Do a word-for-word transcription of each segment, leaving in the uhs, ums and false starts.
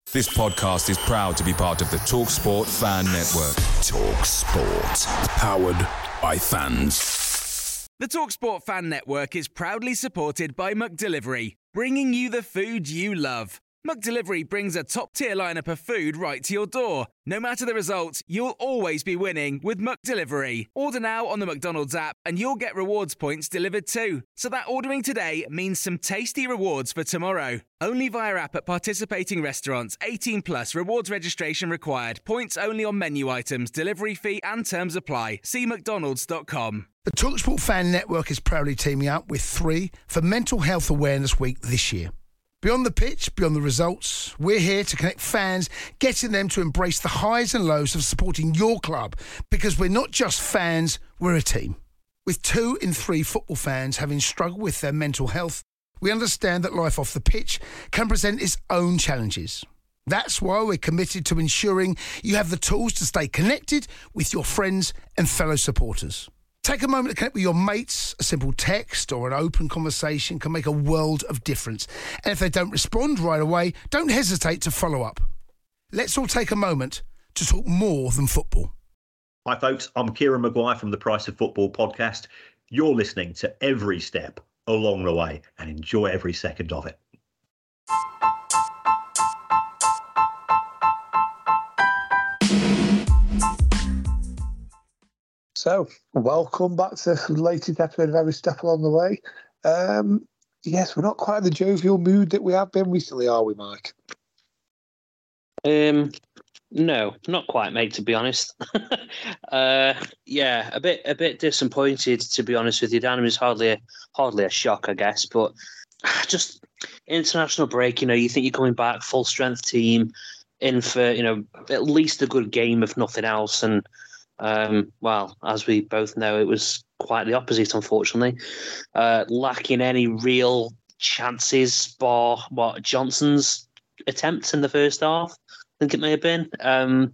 This podcast is proud to be part of the TalkSport Fan Network. TalkSport. Powered by fans. The TalkSport Fan Network is proudly supported by McDelivery, bringing you the food you love. McDelivery brings a top-tier lineup of food right to your door. No matter the result, you'll always be winning with McDelivery. Order now on the McDonald's app and you'll get rewards points delivered too. So that ordering today means some tasty rewards for tomorrow. Only via app at participating restaurants. eighteen plus, rewards registration required. Points only on menu items, delivery fee and terms apply. See mcdonalds dot com. The TalkSport Fan Network is proudly teaming up with three for Mental Health Awareness Week this year. Beyond the pitch, beyond the results, we're here to connect fans, getting them to embrace the highs and lows of supporting your club, because we're not just fans, we're a team. With two in three football fans having struggled with their mental health, we understand that life off the pitch can present its own challenges. That's why we're committed to ensuring you have the tools to stay connected with your friends and fellow supporters. Take a moment to connect with your mates. A simple text or an open conversation can make a world of difference. And if they don't respond right away, don't hesitate to follow up. Let's all take a moment to talk more than football. Hi folks, I'm Kieran Maguire from the Price of Football podcast. You're listening to every step along the way and enjoy every second of it. So, welcome back to the latest episode of Every Step Along the Way. Um, yes, we're not quite in the jovial mood that we have been recently, are we, Mike? Um, no, not quite, mate. To be honest, uh, yeah, a bit, a bit disappointed. To be honest with you, Dan, is hardly a, hardly a shock, I guess. But just international break. You know, you think you're coming back, full strength team, in for you know at least a good game, if nothing else, and. Um, well, as we both know, it was quite the opposite, unfortunately. Uh, lacking any real chances for what Johnson's attempts in the first half, I think it may have been. Um,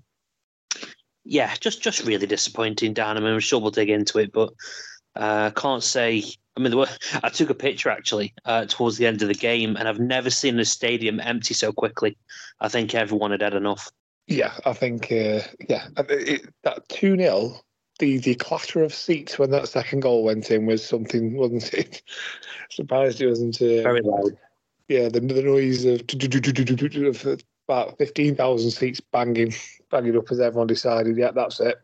yeah, just just really disappointing, Dan. I mean, I'm sure we'll dig into it, but I uh, can't say. I mean, there were, I took a picture actually uh, towards the end of the game, and I've never seen a stadium empty so quickly. I think everyone had had enough. Yeah, I think, uh, yeah, it, that two nil, the, the clatter of seats when that second goal went in was something, wasn't it? Surprised it wasn't. Uh, Very loud. Yeah, the, the noise of, of about fifteen thousand seats banging, banging up as everyone decided, yeah, that's it.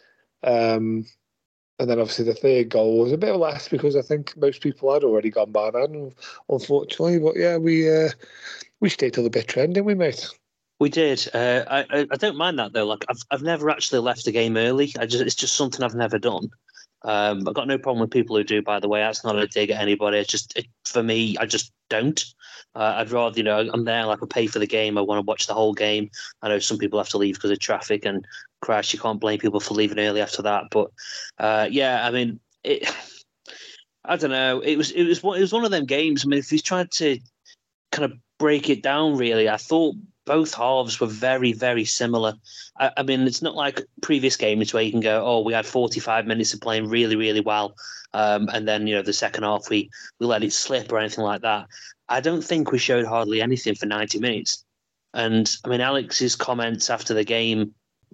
Um, and then obviously the third goal was a bit less because I think most people had already gone by then, unfortunately. But yeah, we uh, we stayed till the bitter end, didn't we, mate? We did. Uh, I I don't mind that though. Like I've I've never actually left a game early. I just it's just something I've never done. Um, I've got no problem with people who do. By the way, that's not a dig at anybody. It's just it, for me, I just don't. Uh, I'd rather you know I'm there like I pay for the game. I want to watch the whole game. I know some people have to leave because of traffic and crash. You can't blame people for leaving early after that. But uh, yeah, I mean it. I don't know. It was it was it was one of them games. I mean, if he's trying to kind of break it down, really, I thought. Both halves were very, very similar. I, I mean, it's not like previous games where you can go, oh, we had forty-five minutes of playing really, really well. Um, and then, you know, the second half, we, we let it slip or anything like that. I don't think we showed hardly anything for ninety minutes. And, I mean, Alex's comments after the game,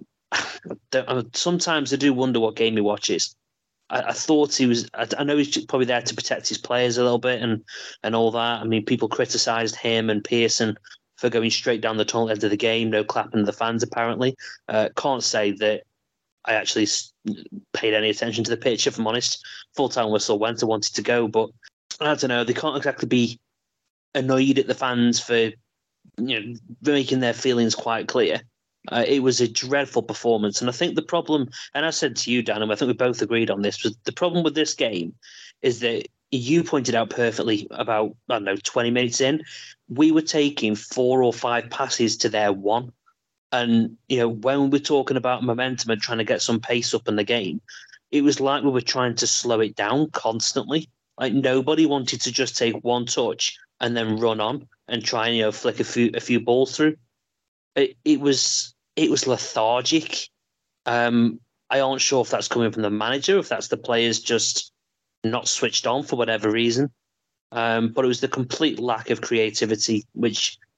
sometimes I do wonder what game he watches. I, I thought he was, I, I know he's probably there to protect his players a little bit and, and all that. I mean, people criticised him and Pearson for going straight down the tunnel end of the game, no clapping to the fans, apparently. Uh, can't say that I actually paid any attention to the pitch, if I'm honest. Full-time whistle went, I wanted to go, but I don't know, they can't exactly be annoyed at the fans for you know making their feelings quite clear. Uh, it was a dreadful performance, and I think the problem, and I said to you, Dan, and I think we both agreed on this, was the problem with this game is that you pointed out perfectly about, I don't know, twenty minutes in, we were taking four or five passes to their one. And, you know, when we're talking about momentum and trying to get some pace up in the game, it was like we were trying to slow it down constantly. Like nobody wanted to just take one touch and then run on and try and, you know, flick a few a few balls through. It, it was it was lethargic. Um, I aren't sure if that's coming from the manager, if that's the players just not switched on for whatever reason. Um, but it was the complete lack of creativity, which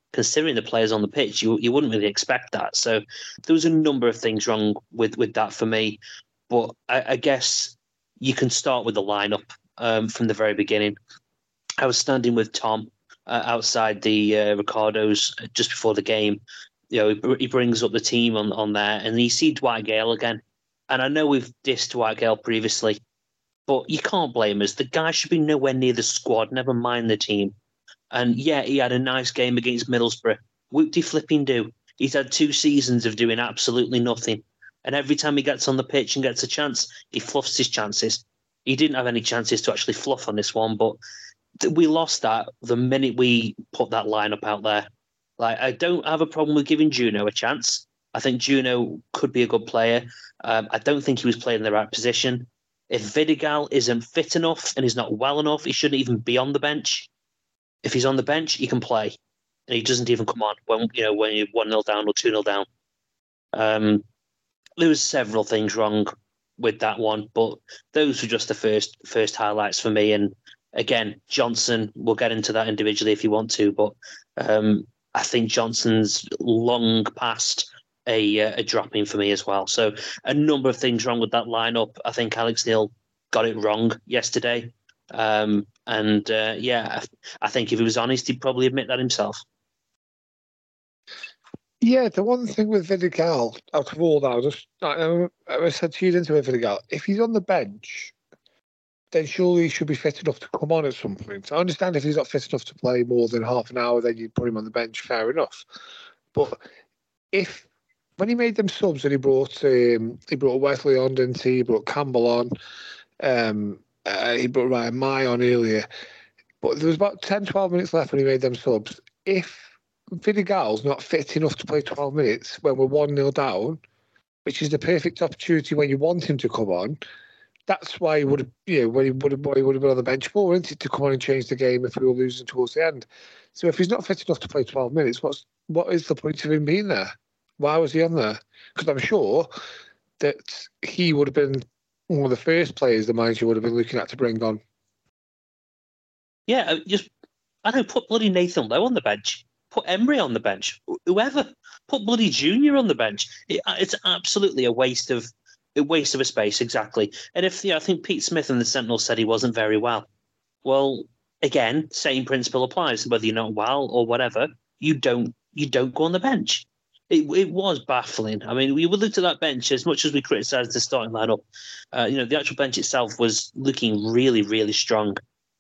considering the players on the pitch, you you wouldn't really expect that. So there was a number of things wrong with, with that for me. But I, I guess you can start with the lineup um, from the very beginning. I was standing with Tom uh, outside the uh, Ricardo's just before the game. You know, he, he brings up the team on, on there, and you see Dwight Gale again. And I know we've dissed Dwight Gale previously, but you can't blame us. The guy should be nowhere near the squad, never mind the team. And yeah, he had a nice game against Middlesbrough. Whoop-de-flipping-do. He's had two seasons of doing absolutely nothing. And every time he gets on the pitch and gets a chance, he fluffs his chances. He didn't have any chances to actually fluff on this one, but we lost that the minute we put that lineup out there. Like, I don't have a problem with giving Juno a chance. I think Juno could be a good player. Um, I don't think he was playing in the right position. If Vidigal isn't fit enough and he's not well enough, he shouldn't even be on the bench. If he's on the bench, he can play. And he doesn't even come on when you know when you're one nil down or two nil down. Um, there was several things wrong with that one, but those were just the first first highlights for me. And again, Johnson, we'll get into that individually if you want to, but um, I think Johnson's long past a, a dropping for me as well. So a number of things wrong with that lineup. I think Alex Neil got it wrong yesterday. Um, and uh, yeah, I, I think if he was honest, he'd probably admit that himself. Yeah, the one thing with Vidigal, out of all that, I just I, I said to you into Vidigal, if he's on the bench, then surely he should be fit enough to come on at some point. I understand if he's not fit enough to play more than half an hour, then you put him on the bench, fair enough. But if when he made them subs and he brought um, he brought Wesley on, didn't he? He brought Campbell on, um, uh, he brought Ryan May on earlier. But there was about ten, twelve minutes left when he made them subs. If Vidigal's not fit enough to play twelve minutes when we're one nil down, which is the perfect opportunity when you want him to come on, that's why he would have, you know, when he would have, he would have been on the bench for, isn't it, to come on and change the game if we were losing towards the end. So if he's not fit enough to play twelve minutes, what's what is the point of him being there? Why was he on there? Because I'm sure that he would have been one of the first players the manager would have been looking at to bring on. Yeah, just I don't put bloody Nathan Lowe on the bench. Put Emery on the bench. Whoever. Put bloody Junior on the bench. It, it's absolutely a waste of a waste of a space, exactly. And if you know, I think Pete Smith in the Sentinel said he wasn't very well. Well, again, same principle applies. Whether you're not well or whatever, you don't you don't go on the bench. It it was baffling. I mean, we looked at that bench as much as we criticised the starting lineup. Uh, you know, the actual bench itself was looking really, really strong.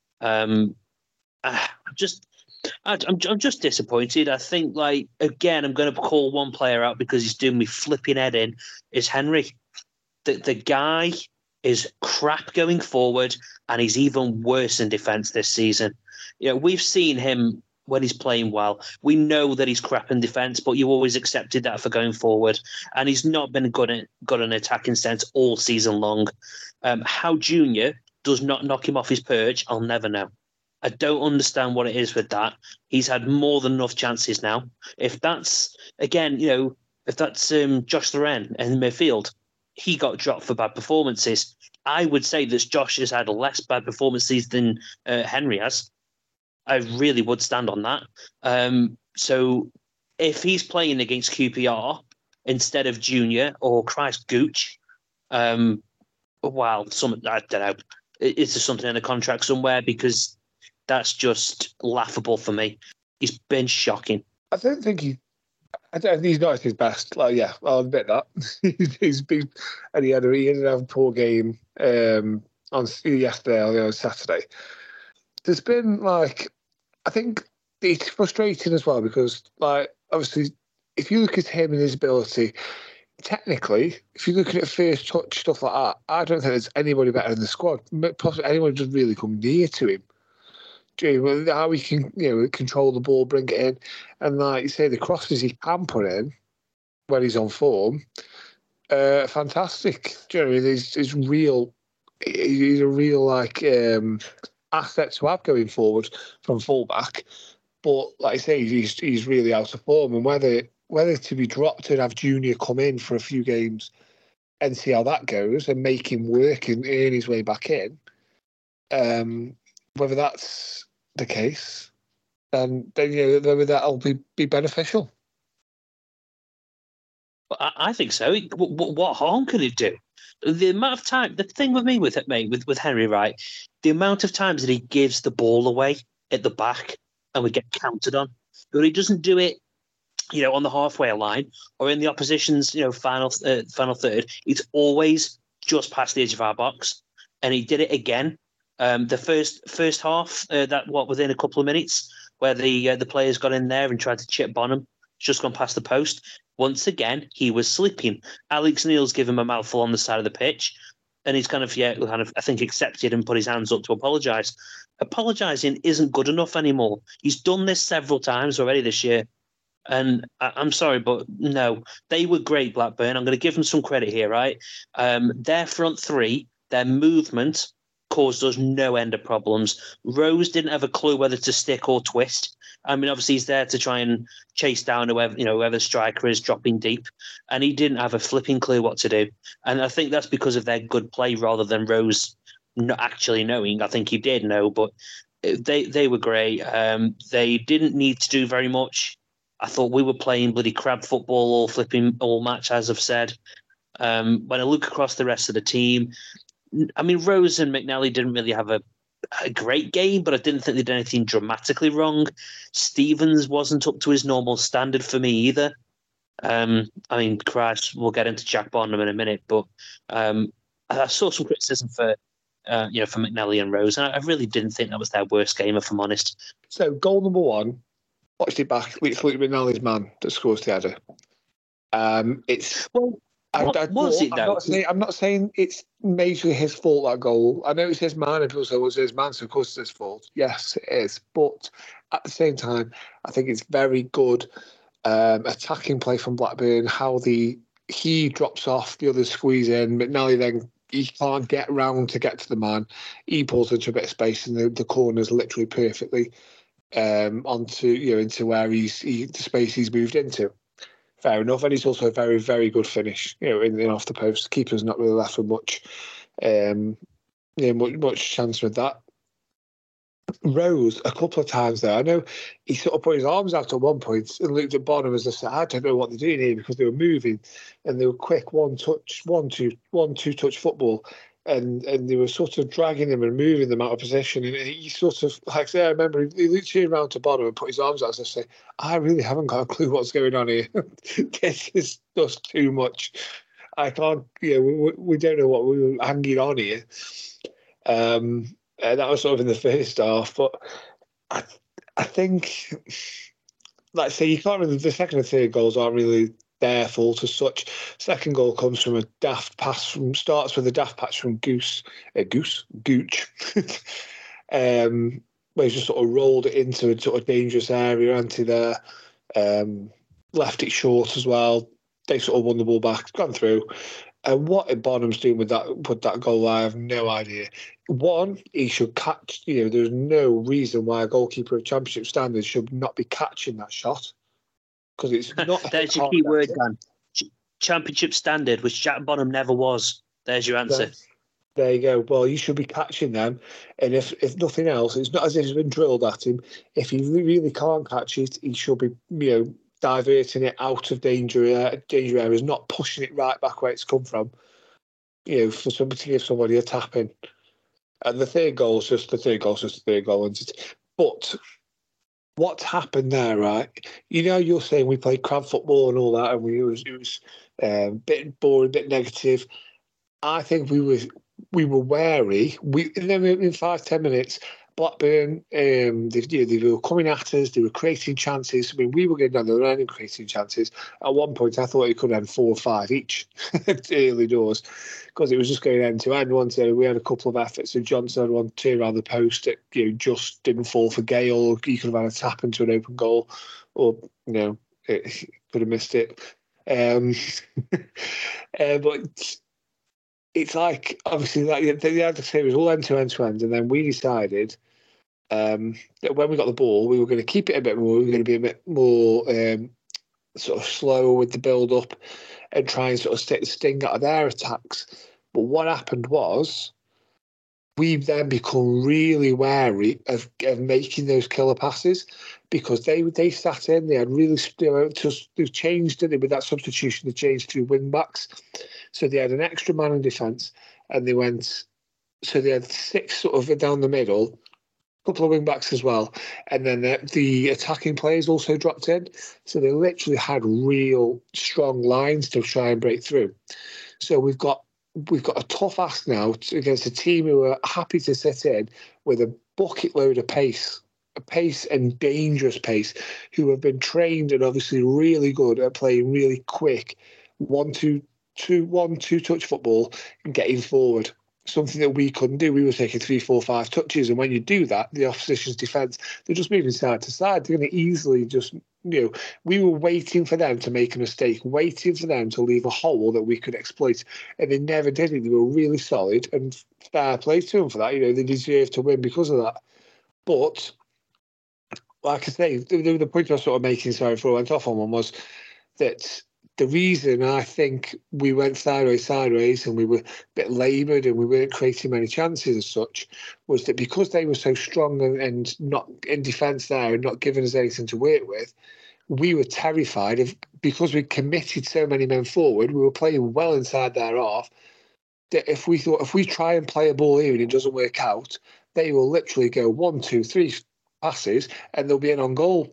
Um, uh, just. I'm I'm just disappointed. I think, like, again, I'm going to call one player out because he's doing me flipping head in, is Henry. The, the guy is crap going forward, and he's even worse in defence this season. You know, we've seen him when he's playing well. We know that he's crap in defence, but you always accepted that for going forward. And he's not been good at, good in attacking sense all season long. Um, how Junior does not knock him off his perch, I'll never know. I don't understand what it is with that. He's had more than enough chances now. If that's, again, you know, if that's um, Josh Loren in midfield, he got dropped for bad performances. I would say that Josh has had less bad performances than uh, Henry has. I really would stand on that. Um, so if he's playing against Q P R instead of Junior or Christ Gooch, um, well, some, I don't know, is there something in the contract somewhere? Because that's just laughable for me. He's been shocking. I don't think he. I don't think he's not at his best. Like, yeah, I'll admit that. he's been, and he had a, he had a poor game um, on yesterday or on Saturday. There's been like, I think it's frustrating as well because, like, obviously, if you look at him and his ability, technically, if you look at it first touch stuff like that, I don't think there's anybody better in the squad. Possibly anyone just really come near to him. How he can, you know, control the ball, bring it in, and like you say, the crosses he can put in when he's on form, uh, fantastic. Do you know what I mean? He's, he's real. He's a real like um, asset to have going forward from fullback. But like I say, he's he's really out of form, and whether whether to be dropped and have Junior come in for a few games and see how that goes and make him work and earn his way back in, um, whether that's the case, then then you know that'll be, be beneficial. I, I think so. What, what harm could it do? The amount of time, the thing with me with it, mate, with, with Henry Wright, the amount of times that he gives the ball away at the back and we get counted on, but he doesn't do it, you know, on the halfway line or in the opposition's, you know, final uh, final third. It's always just past the edge of our box, and he did it again. Um, the first first half, uh, that what within a couple of minutes, where the uh, the players got in there and tried to chip Bonham, just gone past the post. Once again, he was sleeping. Alex Neil's given him a mouthful on the side of the pitch, and he's kind of, yeah, kind of, I think, accepted and put his hands up to apologise. Apologising isn't good enough anymore. He's done this several times already this year, and I, I'm sorry, but no, they were great, Blackburn. I'm going to give them some credit here, right? Um, their front three, their movement caused us no end of problems. Rose didn't have a clue whether to stick or twist. I mean, obviously he's there to try and chase down whoever, you know, whoever the striker is dropping deep, and he didn't have a flipping clue what to do. And I think that's because of their good play rather than Rose not actually knowing. I think he did know, but they they were great. Um, they didn't need to do very much. I thought we were playing bloody crab football all flipping all match, as I've said. Um, when I look across the rest of the team, I mean, Rose and McNally didn't really have a, a great game, but I didn't think they did anything dramatically wrong. Stevens wasn't up to his normal standard for me either. Um, I mean, Christ, we'll get into Jack Bonham in a minute, but um, I saw some criticism for uh, you know for McNally and Rose, and I really didn't think that was their worst game, if I'm honest. So, goal number one, watched it back. It's McNally's man that scores the header. Um, it's well. What I, I, was it, though? I'm not, saying, I'm not saying it's majorly his fault, that goal. I know it's his man, and people say, well, it's his man, so of course it's his fault. Yes, it is. But at the same time, I think it's very good um, attacking play from Blackburn, how the he drops off, the others squeeze in. McNally then, he can't get round to get to the man. He pulls into a bit of space, and the, the corner's literally perfectly um, onto, you know, into where he's, he, the space he's moved into. Fair enough, and he's also a very, very good finish, you know, in and off the post. Keeper's not really left with much, um, yeah, much, much chance with that. Rose, a couple of times there, I know he sort of put his arms out at one point and looked at Bonham as I said, I don't know what they're doing here, because they were moving and they were quick, one touch, one, two, one, two touch football. And and they were sort of dragging them and moving them out of position. And he sort of, like I say, I remember he looked around to Bonham and put his arms out as I say, I really haven't got a clue what's going on here. This is just too much. I can't, you know, we, we don't know what we were hanging on here. Um, and that was sort of in the first half. But I, I think, like I say, you can't really, the second and third goals aren't really their fault as such. Second goal comes from a daft pass from starts with a daft patch from Goose, uh, Goose, Gooch, um, where he's just sort of rolled it into a sort of dangerous area, anti there, um, left it short as well. They sort of won the ball back, gone through. And what Bonham's doing with that with that goal, I have no idea. One, he should catch. You know, there's no reason why a goalkeeper of Championship standards should not be catching that shot. Because it's not. There's your key word, Dan. Ch- championship standard, which Jack Bonham never was. There's your answer. Yes. There you go. Well, you should be catching them, and if if nothing else, it's not as if it's been drilled at him. If he really can't catch it, he should be, you know, diverting it out of danger uh, danger areas, not pushing it right back where it's come from. You know, for somebody to give somebody a tap in. And the third goal is just the third goal is just the third goal. And just, but what happened there, right? You know, you're saying we played crab football and all that, and we it was it was a um, bit boring, a bit negative. I think we were we were wary. We and then in five ten minutes, Blackburn, um, they, you know, they were coming at us. They were creating chances. I mean, we were getting down the line and creating chances. At one point, I thought it could end four or five each early doors, because it was just going end to end. One day we had a couple of efforts, and Johnson had one turn around the post that, you know, just didn't fall for Gale. He could have had a tap into an open goal, or, you know, it, could have missed it. Um, uh, but it's like, obviously, like they had to say it was all end to end to end, and then we decided um, that when we got the ball, we were going to keep it a bit more. We were going to be a bit more um, sort of slow with the build up and try and sort of take the sting out of their attacks. But what happened was we've then become really wary of, of making those killer passes because they they sat in, they had really, you know, just, they've changed it with that substitution, they changed to wing backs. So they had an extra man in defence and they went, so they had six sort of down the middle, a couple of wing backs as well. And then the, the attacking players also dropped in. So they literally had real strong lines to try and break through. So we've got We've got a tough ask now against a team who are happy to sit in with a bucket load of pace, a pace and dangerous pace, who have been trained and obviously really good at playing really quick one, two, two, one, two touch football and getting forward. Something that we couldn't do. We were taking three, four, five touches, and when you do that, the opposition's defence, they're just moving side to side. They're going to easily just, you know, we were waiting for them to make a mistake, waiting for them to leave a hole that we could exploit, and they never did it. They were really solid, and fair play to them for that. You know, they deserve to win because of that. But like I say, the, the point I was sort of making, sorry, before I went off on one, was that the reason I think we went sideways, sideways, and we were a bit laboured and we weren't creating many chances as such, was that because they were so strong and, and not in defence there and not giving us anything to work with, we were terrified of, because we committed so many men forward, we were playing well inside their half, that if we thought, if we try and play a ball here and it doesn't work out, they will literally go one, two, three passes and they'll be in on goal.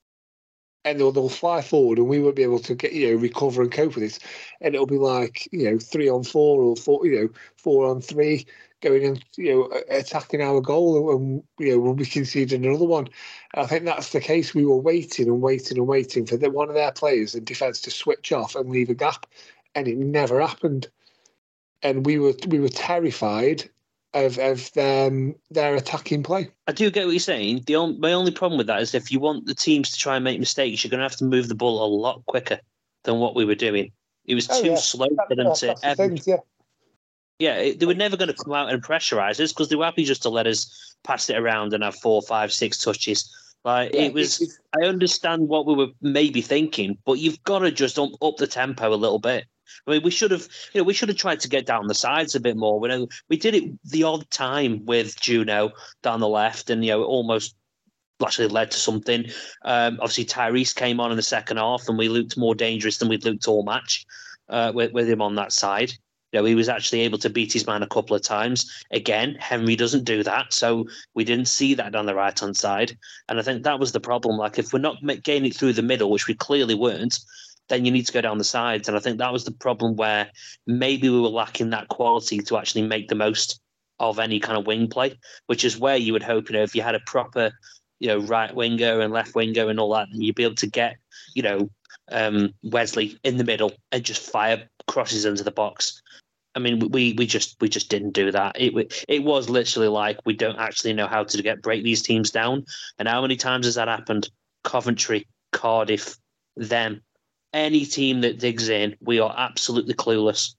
And they'll, they'll fly forward and we won't be able to get, you know, recover and cope with it. And it'll be like, you know, three on four or four, you know, four on three going and, you know, attacking our goal. And, you know, we'll be conceding another one. And I think that's the case. We were waiting and waiting and waiting for the, one of their players in defence to switch off and leave a gap. And it never happened. And we were we were terrified of of them, their attacking play. I do get what you're saying. The only, my only problem with that is if you want the teams to try and make mistakes, you're going to have to move the ball a lot quicker than what we were doing. It was Oh, too yeah. slow That- for them that's- to that's the ever. thing, yeah. Yeah, it, they were never going to come out and pressurise us because they were happy just to let us pass it around and have four, five, six touches. Like Yeah, it was. it's- I understand what we were maybe thinking, but you've got to just up, up the tempo a little bit. I mean, we should have, you know, we should have tried to get down the sides a bit more. We know we did it the odd time with Juno down the left, and you know, it almost actually led to something. Um, obviously, Tyrese came on in the second half, and we looked more dangerous than we'd looked all match uh, with, with him on that side. You know, he was actually able to beat his man a couple of times. Again, Henry doesn't do that, so we didn't see that down the right hand side, and I think that was the problem. Like, if we're not getting it through the middle, which we clearly weren't, then you need to go down the sides. And I think that was the problem where maybe we were lacking that quality to actually make the most of any kind of wing play, which is where you would hope, you know, if you had a proper, you know, right winger and left winger and all that, you'd be able to get, you know, um, Wesley in the middle and just fire crosses into the box. I mean, we we just we just didn't do that. It it was literally like we don't actually know how to get break these teams down. And how many times has that happened? Coventry, Cardiff, them. Any team that digs in, we are absolutely clueless.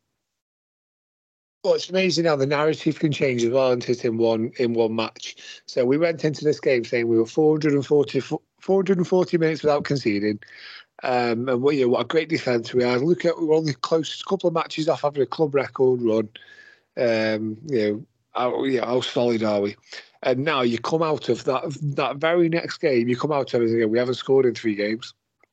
Well, it's amazing how the narrative can change as well, isn't it, in one in one match. So we went into this game saying we were four hundred forty, four hundred forty minutes without conceding. Um, and what, you know, what a great defence we had. Look at, we were only close, a couple of matches off having a club record run. Um, you know, how, yeah, how solid are we? And now you come out of that that very next game, you come out of it and go, we haven't scored in three games.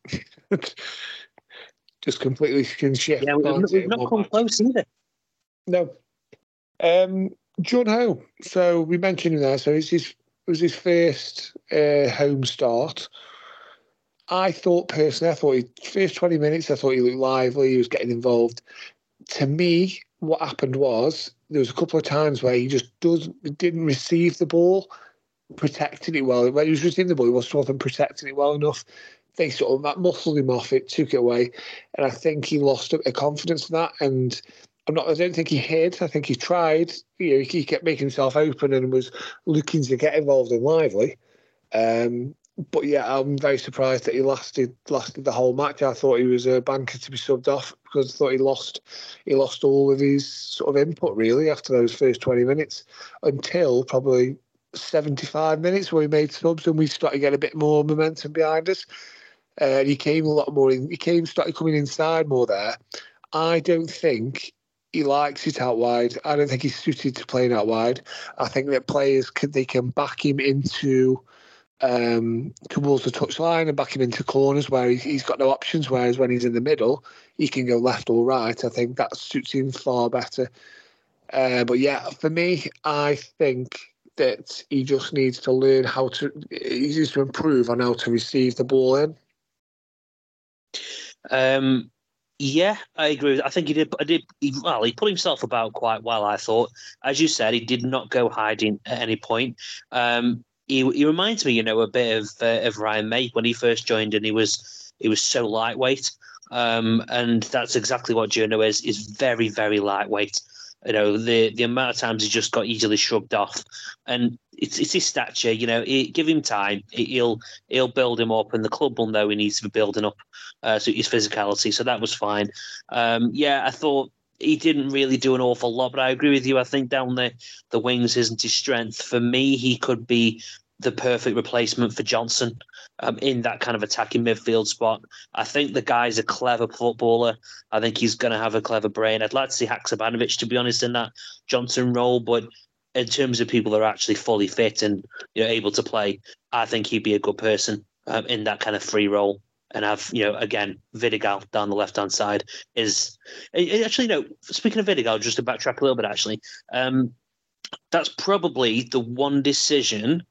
Just completely can shift. Yeah, we've, we've not come match. close either. No. Um, John Ho. So we mentioned him there. So it's his, it was his first uh, home start. I thought personally, I thought he first twenty minutes, I thought he looked lively. He was getting involved. To me, what happened was there was a couple of times where he just doesn't didn't receive the ball, protected it well. When he was receiving the ball, he wasn't often protecting it well enough. They sort of muscled him off it, took it away, and I think he lost a confidence in that. And I'm not. I don't think he hid. I think he tried. You know, he kept making himself open and was looking to get involved and lively. Um, but yeah, I'm very surprised that he lasted lasted the whole match. I thought he was a banker to be subbed off because I thought he lost he lost all of his sort of input really after those first twenty minutes until probably seventy-five minutes where he made subs and we started to get a bit more momentum behind us. Uh, and he came a lot more in, he came, started coming inside more there. I don't think he likes it out wide. I don't think he's suited to playing out wide. I think that players can they can back him into um, towards the touchline and back him into corners where he's, he's got no options. Whereas when he's in the middle, he can go left or right. I think that suits him far better. Uh, but yeah, for me, I think that he just needs to learn how to. He needs to improve on how to receive the ball in. Um. Yeah, I agree. I think he did. I did. He, well, he put himself about quite well. I thought, as you said, he did not go hiding at any point. Um, he he reminds me, you know, a bit of uh, of Ryan May when he first joined, and he was he was so lightweight. Um, and that's exactly what Jono is. Is very very lightweight. You know, the the amount of times he just got easily shrugged off, and it's it's his stature. You know, it, give him time, it, he'll he'll build him up, and the club will know he needs to be building up. Uh, so his physicality, so that was fine. Um, yeah, I thought he didn't really do an awful lot, but I agree with you. I think down the the wings isn't his strength. For me, he could be the perfect replacement for Johnson um, in that kind of attacking midfield spot. I think the guy's a clever footballer. I think he's going to have a clever brain. I'd like to see Haksabanovic, to be honest, in that Johnson role, but in terms of people that are actually fully fit and, you know, able to play, I think he'd be a good person um, in that kind of free role. And have, you know, again, Vidigal down the left-hand side is... Actually, no, speaking of Vidigal, just to backtrack a little bit, actually, um, that's probably the one decision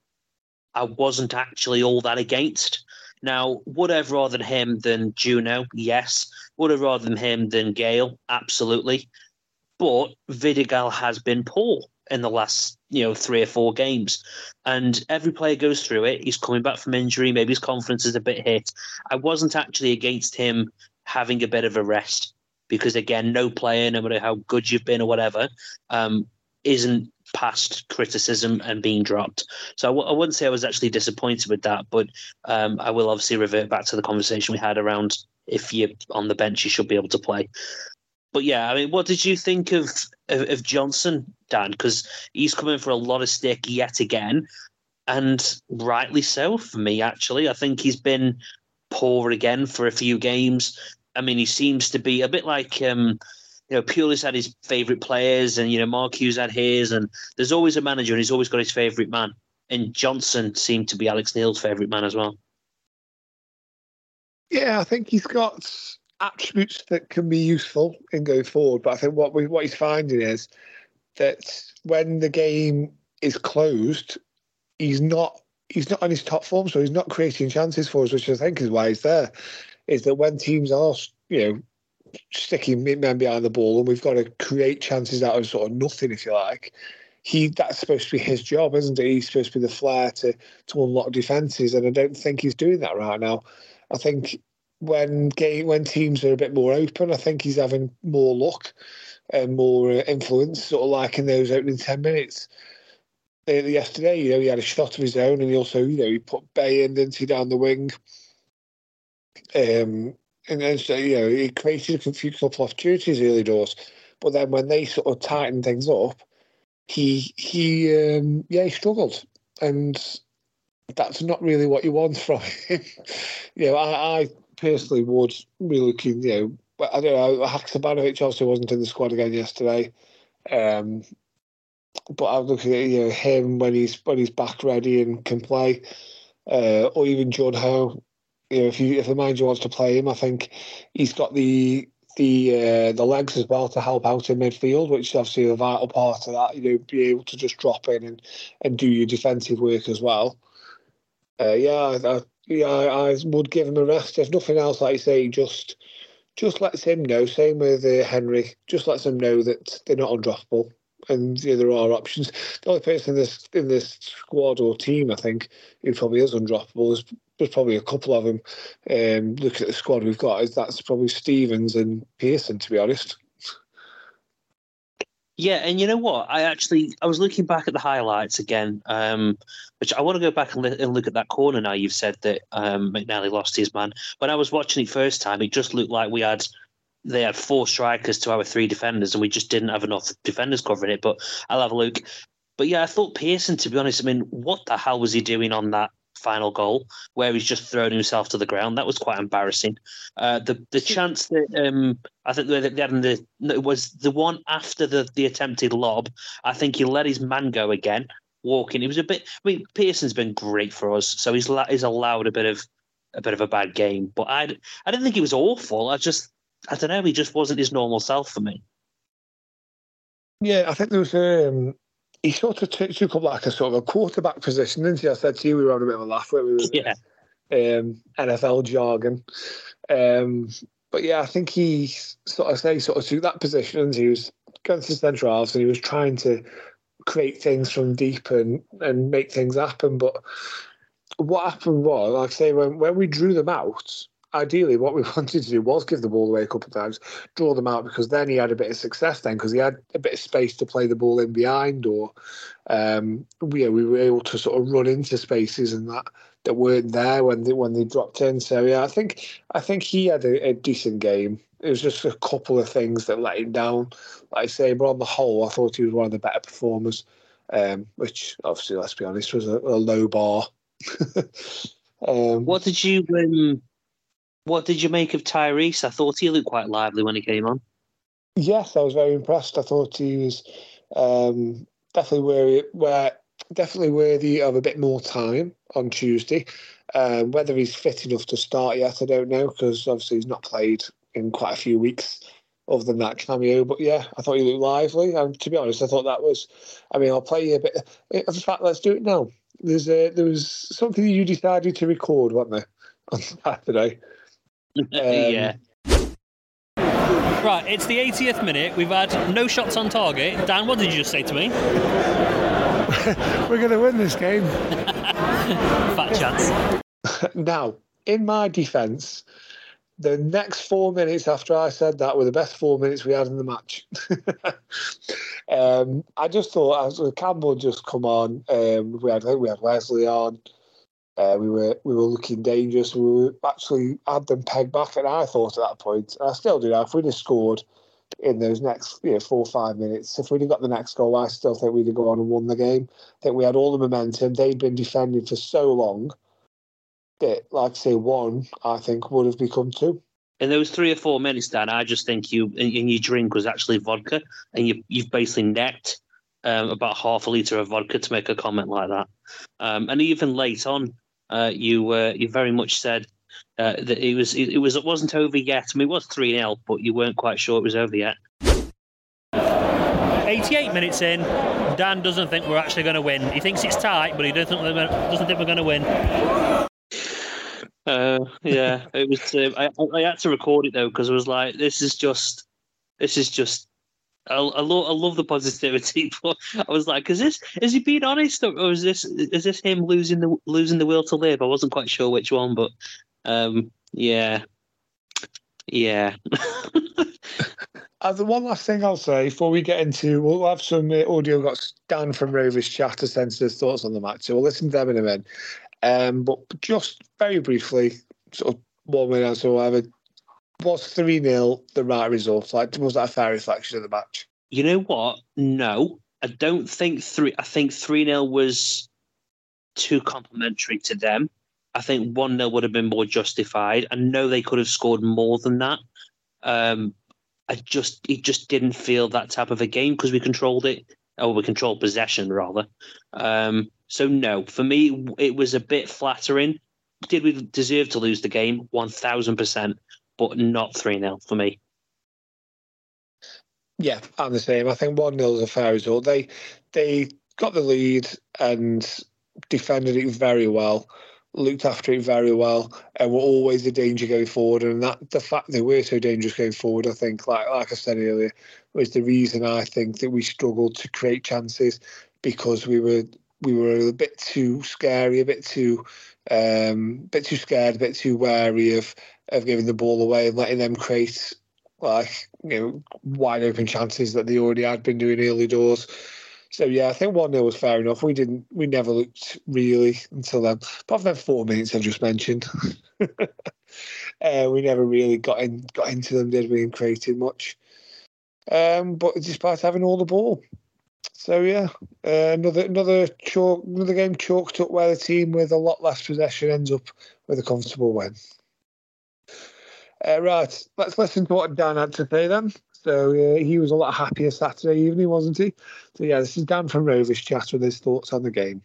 I wasn't actually all that against. Now, would I have rather him than Juno? Yes. Would I have rather than him than Gale? Absolutely. But Vidigal has been poor in the last, you know, three or four games. And every player goes through it. He's coming back from injury. Maybe his confidence is a bit hit. I wasn't actually against him having a bit of a rest because, again, no player, no matter how good you've been or whatever, um, isn't past criticism and being dropped. So I, w- I wouldn't say I was actually disappointed with that, but um, I will obviously revert back to the conversation we had around if you're on the bench, you should be able to play. But yeah, I mean, what did you think of of, of Johnson, Dan? Because he's coming for a lot of stick yet again, and rightly so for me, actually. I think he's been poor again for a few games. I mean, he seems to be a bit like, um, you know, Pulis had his favourite players and, you know, Mark Hughes had his, and there's always a manager and he's always got his favourite man. And Johnson seemed to be Alex Neil's favourite man as well. Yeah, I think he's got attributes that can be useful in going forward. But I think what we, what he's finding is that when the game is closed, he's not he's not on his top form, so he's not creating chances for us, which I think is why he's there. Is that when teams are, you know, sticking men behind the ball and we've got to create chances out of sort of nothing, if you like, he that's supposed to be his job, isn't it? He's supposed to be the flair to to unlock defences, and I don't think he's doing that right now. I think when game, when teams are a bit more open, I think he's having more luck and more uh, influence, sort of like in those opening ten minutes. Uh, yesterday, you know, he had a shot of his own, and he also, you know, he put Bay in, didn't he, down the wing. Um, and then, so, you know, he created a few couple of opportunities early doors. But then when they sort of tightened things up, he, he um, yeah, he struggled. And that's not really what you want from him. you know, I, I personally would be looking, you know, I don't know, Haksabanovic also wasn't in the squad again yesterday. Um, but I'm looking at, you know, him when he's when he's back ready and can play, uh, or even Judd Howe. You know, if you if the manager wants to play him, I think he's got the the uh, the legs as well to help out in midfield, which is obviously a vital part of that. You know, be able to just drop in and, and do your defensive work as well. Uh, yeah, I, I, yeah, I would give him a rest. If nothing else, like you say, just just lets him know. Same with uh, Henry, just lets him know that they're not undroppable, and you know, there are options. The only person in this in this squad or team, I think, who probably is undroppable is. There's probably a couple of them. Um, looking at the squad we've got, is that's probably Stevens and Pearson, to be honest. Yeah, and you know what? I actually I was looking back at the highlights again, um, which I want to go back and, li- and look at that corner. Now you've said that um, McNally lost his man. When I was watching it first time, it just looked like we had they had four strikers to our three defenders, and we just didn't have enough defenders covering it. But I'll have a look. But yeah, I thought Pearson, to be honest, I mean, what the hell was he doing on that final goal, where he's just thrown himself to the ground. That was quite embarrassing. Uh, the the chance that um, I think they had in the it was the one after the, the attempted lob. I think he let his man go again, walking. It was a bit. I mean, Pearson's been great for us, so he's he's allowed a bit of a bit of a bad game. But I I didn't think he was awful. I just I don't know. He just wasn't his normal self for me. Yeah, I think there was um, he sort of took, took up like a sort of a quarterback position, didn't he? I said to you, we were having a bit of a laugh when we were yeah. um, N F L jargon. Um, but yeah, I think he sort of say sort of took that position, and he was going to the central halves, and he was trying to create things from deep and, and make things happen. But what happened was, like I say, when when we drew them out, ideally what we wanted to do was give the ball away a couple of times, draw them out, because then he had a bit of success then, because he had a bit of space to play the ball in behind, or um, yeah, we were able to sort of run into spaces and that that weren't there when they, when they dropped in. So yeah, I think I think he had a, a decent game. It was just a couple of things that let him down. Like I say, but on the whole, I thought he was one of the better performers, um, which obviously, let's be honest, was a, a low bar. um, what did you um, What did you make of Tyrese? I thought he looked quite lively when he came on. Yes, I was very impressed. I thought he was um, definitely worthy, where, definitely worthy of a bit more time on Tuesday. Um, whether he's fit enough to start yet, I don't know, because obviously he's not played in quite a few weeks other than that cameo. But yeah, I thought he looked lively. And to be honest, I thought that was, I mean, I'll play you a bit. In fact, let's do it now. There's a, there was something you decided to record, wasn't there, on Saturday? Um, yeah. Right, it's the eightieth minute. We've had no shots on target. Dan, what did you just say to me? We're going to win this game. Fat chance. Now, in my defence, the next four minutes after I said that were the best four minutes we had in the match. um, I just thought, as Campbell just come on, um, we had we had Wesley on. Uh, we were we were looking dangerous. We were actually had them pegged back, and I thought at that point, and I still do now, if we'd have scored in those next you know, four or five minutes, if we'd have got the next goal, I still think we'd have gone and won the game. I think we had all the momentum. They'd been defending for so long that, like I say, one, I think, would have become two. In those three or four minutes, Dan, I just think you in your drink was actually vodka, and you, you've basically necked um, about half a litre of vodka to make a comment like that. Um, and even late on, Uh, you uh, you very much said uh, that it was it, it was it wasn't over yet. I mean, it was three nil, but you weren't quite sure it was over yet. eighty-eight minutes in, Dan doesn't think we're actually going to win. He thinks it's tight, but he doesn't think we're gonna, doesn't think we're going to win. Uh, yeah, it was. Uh, I I had to record it though, because I was like, this is just this is just. I, I love I love the positivity, but I was like, is this is he being honest, or is this is this him losing the losing the will to live? I wasn't quite sure which one, but um, yeah, yeah. Uh, the one last thing I'll say before we get into, we'll have some uh, audio got Dan from Rovers chat to send his thoughts on the match, so we'll listen to them in a minute. Um, but just very briefly, sort of one minute or whatever. Was three nil the right result? Like, was that a fair reflection of the match? You know what? No, I don't think three. I think three nil was too complimentary to them. I think one nil would have been more justified. I know they could have scored more than that. Um, I just it just didn't feel that type of a game because we controlled it, or we controlled possession rather. Um, so no, for me, it was a bit flattering. Did we deserve to lose the game? One thousand percent. But not three nil for me. Yeah, I'm the same. I think one nil is a fair result. They they got the lead and defended it very well, looked after it very well, and were always a danger going forward. And that the fact they were so dangerous going forward, I think, like like I said earlier, was the reason I think that we struggled to create chances, because we were we were a bit too scary, a bit too um, bit too scared, a bit too wary of of giving the ball away and letting them create like you know wide open chances that they already had been doing early doors. So yeah, I think one nil was fair enough. We didn't, we never looked really until then. Apart from them four minutes I've just mentioned, uh, we never really got in got into them, did we, and created much. Um, but despite having all the ball, So yeah, uh, another another chalk, another game chalked up where the team with a lot less possession ends up with a comfortable win. Uh, right, let's listen to what Dan had to say then. So uh, he was a lot happier Saturday evening, wasn't he? So yeah, this is Dan from Rovers Chat with his thoughts on the game.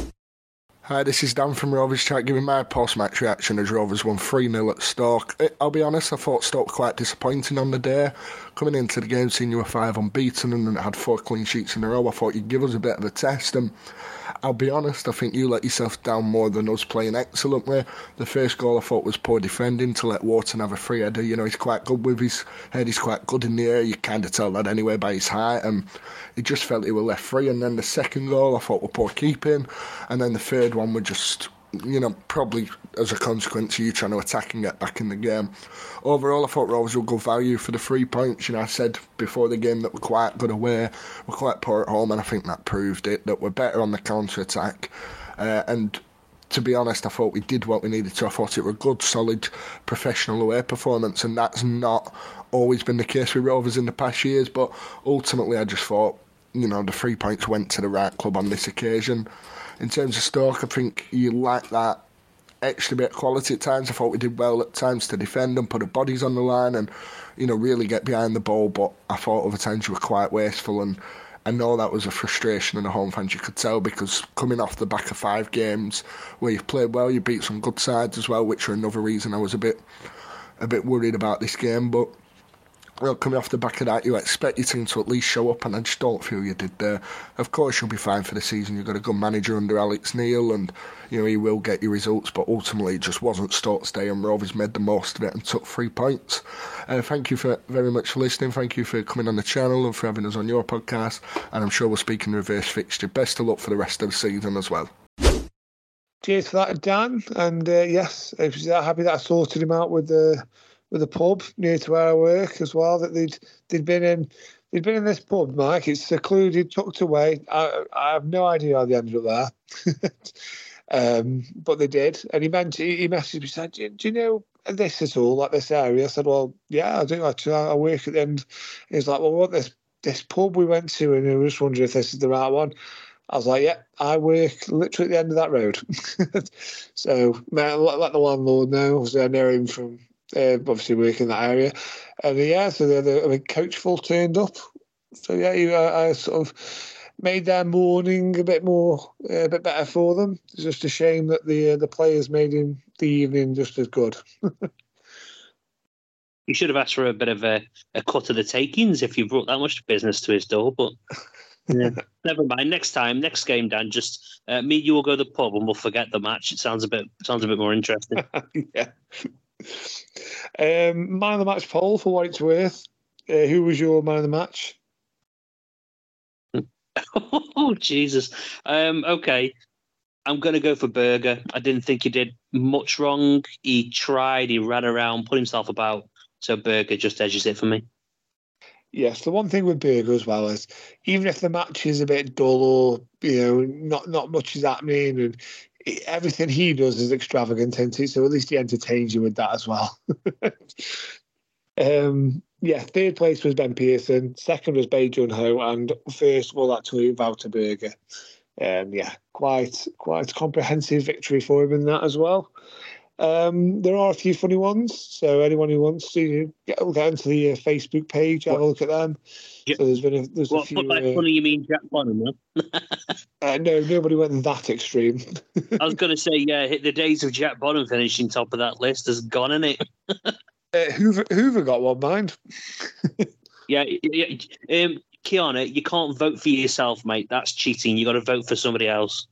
Hi, this is Dan from Rovers Chat giving my post-match reaction as Rovers won three nil at Stoke. I'll be honest, I thought Stoke were quite disappointing on the day. Coming into the game, seeing you were five unbeaten and had four clean sheets in a row, I thought you'd give us a bit of a test. And I'll be honest, I think you let yourself down more than us playing excellently. The first goal I thought was poor defending to let Wharton have a free header. You know, he's quite good with his head, he's quite good in the air. You kind of tell that anyway by his height. And he just felt he was left free. And then the second goal I thought were poor keeping. And then the third one were just, you know, probably as a consequence of you trying to attack and get back in the game. Overall, I thought Rovers were good value for the three points. You know, I said before the game that we're quite good away, we're quite poor at home, and I think that proved it, that we're better on the counter-attack. Uh, and to be honest, I thought we did what we needed to. I thought it was a good, solid, professional away performance, and that's not always been the case with Rovers in the past years, but ultimately I just thought, you know, the three points went to the right club on this occasion. In terms of Stoke, I think you like that extra bit of quality at times. I thought we did well at times to defend and put our bodies on the line and, you know, really get behind the ball, but I thought other times you were quite wasteful, and I know that was a frustration in the home fans, you could tell, because coming off the back of five games where you've played well, you beat some good sides as well, which are another reason I was a bit a bit worried about this game. But well, coming off the back of that, you expect your team to at least show up, and I just don't feel you did there. Of course, you'll be fine for the season. You've got a good manager under Alex Neil, and you know he will get you results, but ultimately it just wasn't Stoke's day, and Rovers made the most of it and took three points. Uh, thank you for very much for listening. Thank you for coming on the channel and for having us on your podcast, and I'm sure we'll speak in the reverse fixture. Best of luck for the rest of the season as well. Cheers for that, Dan. And uh, yes, I was happy that I sorted him out with the with a pub near to where I work as well. That they'd they'd been in they'd been in this pub, Mike. It's secluded, tucked away. I I have no idea how they ended up there, um, but they did. And he mentioned he messaged me said, do, "Do you know this at all, like this area?" I said, "Well, yeah, I do actually. I work at the end." He was like, "Well, what this this pub we went to, and I was just wondering if this is the right one." I was like, yeah, I work literally at the end of that road. So let, let the landlord know. Obviously, I know him from uh, obviously working in that area. And yeah, so the, the I mean, Coachful turned up. So yeah, you, I, I sort of made their morning a bit more, uh, a bit better for them. It's just a shame that the uh, the players made him the evening just as good. You should have asked for a bit of a, a cut of the takings if you brought that much business to his door, but... Yeah. Never mind. Next time, next game, Dan. Just uh, me, you will go to the pub, and we'll forget the match. It sounds a bit sounds a bit more interesting. Yeah. Um, man of the match poll for what it's worth. Uh, who was your man of the match? Oh Jesus. Um, okay, I'm going to go for Berger. I didn't think he did much wrong. He tried. He ran around, put himself about. So Berger just edges it for me. Yes, the one thing with Berger as well is even if the match is a bit dull or you know not not much is happening, and everything he does is extravagant, isn't it? So at least he entertains you with that as well. um, yeah, third place was Ben Pearson, second was Bae Jun Ho, and first was actually Wouter Berger. Um, yeah, quite quite comprehensive victory for him in that as well. Um, there are a few funny ones, so anyone who wants to get, get into the uh, Facebook page, have what? a look at them. Yeah. So there's been a, there's what, a few. By uh, funny, you mean Jack Bonham? uh, no, nobody went that extreme. I was going to say, yeah, the days of Jack Bonham finishing top of that list has gone, isn't it? uh, Hoover, Hoover got one, mind. yeah, yeah. Um, Kiana, you can't vote for yourself, mate. That's cheating. You got to vote for somebody else.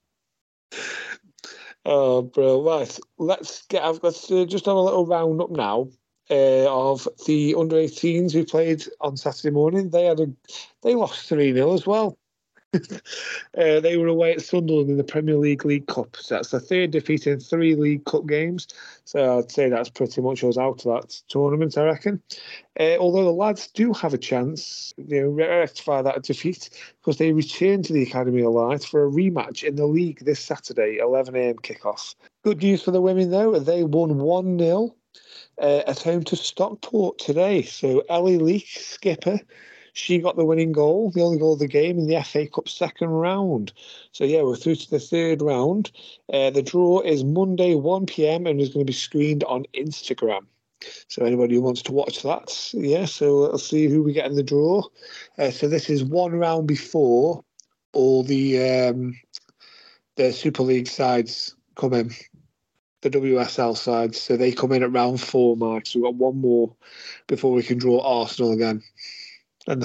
Oh, bro! Right, let's get. Let's uh, just have a little round up now uh, of the under eighteens who played on Saturday morning. They had a, they lost three nil as well. uh, they were away at Sunderland in the Premier League League Cup. So that's the third defeat in three League Cup games. So I'd say that's pretty much us out of that tournament, I reckon. Uh, although the lads do have a chance, you know, rectify that defeat because they return to the Academy of Light for a rematch in the league this Saturday, eleven a.m. kickoff. Good news for the women though, they won one nil uh, at home to Stockport today. So Ellie Leake, skipper, She got the winning goal, the only goal of the game in the F A Cup second round. So, yeah, we're through to the third round. Uh, the draw is Monday, one p.m. and is going to be screened on Instagram. So anybody who wants to watch that, yeah, so let's see who we get in the draw. Uh, so this is one round before all the um, the Super League sides come in, the W S L sides. So they come in at round four, Mike. So we've got one more before we can draw Arsenal again. And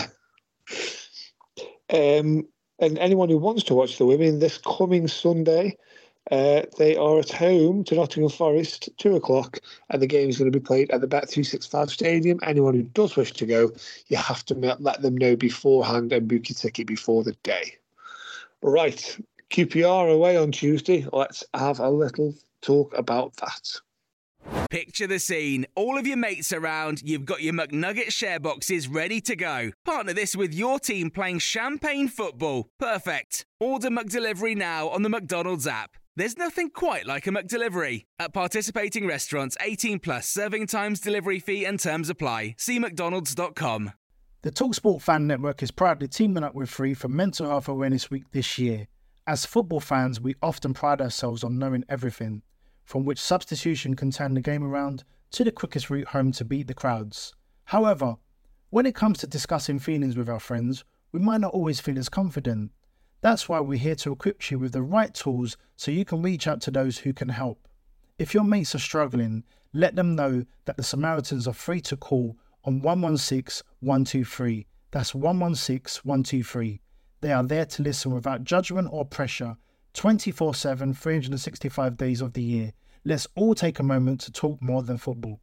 um, and anyone who wants to watch the women this coming Sunday, Uh, they are at home to Nottingham Forest, two o'clock, and the game is going to be played at the Bet three sixty-five Stadium. Anyone who does wish to go, you have to let them know beforehand and book your ticket before the day. Right, Q P R away on Tuesday. Let's have a little talk about that. Picture the scene. All of your mates around, you've got your McNugget share boxes ready to go. Partner this with your team playing champagne football. Perfect. Order McDelivery now on the McDonald's app. There's nothing quite like a McDelivery. At participating restaurants, eighteen plus, serving times, delivery fee and terms apply. See mcdonalds dot com. The TalkSport Fan Network is proudly teaming up with Free for Mental Health Awareness Week this year. As football fans, we often pride ourselves on knowing everything, from which substitution can turn the game around to the quickest route home to beat the crowds. However, when it comes to discussing feelings with our friends, we might not always feel as confident. That's why we're here to equip you with the right tools so you can reach out to those who can help. If your mates are struggling, let them know that the Samaritans are free to call on one one six, one two three. That's one one six, one two three. They are there to listen without judgment or pressure, twenty-four seven, three hundred sixty-five days of the year. Let's all take a moment to talk more than football.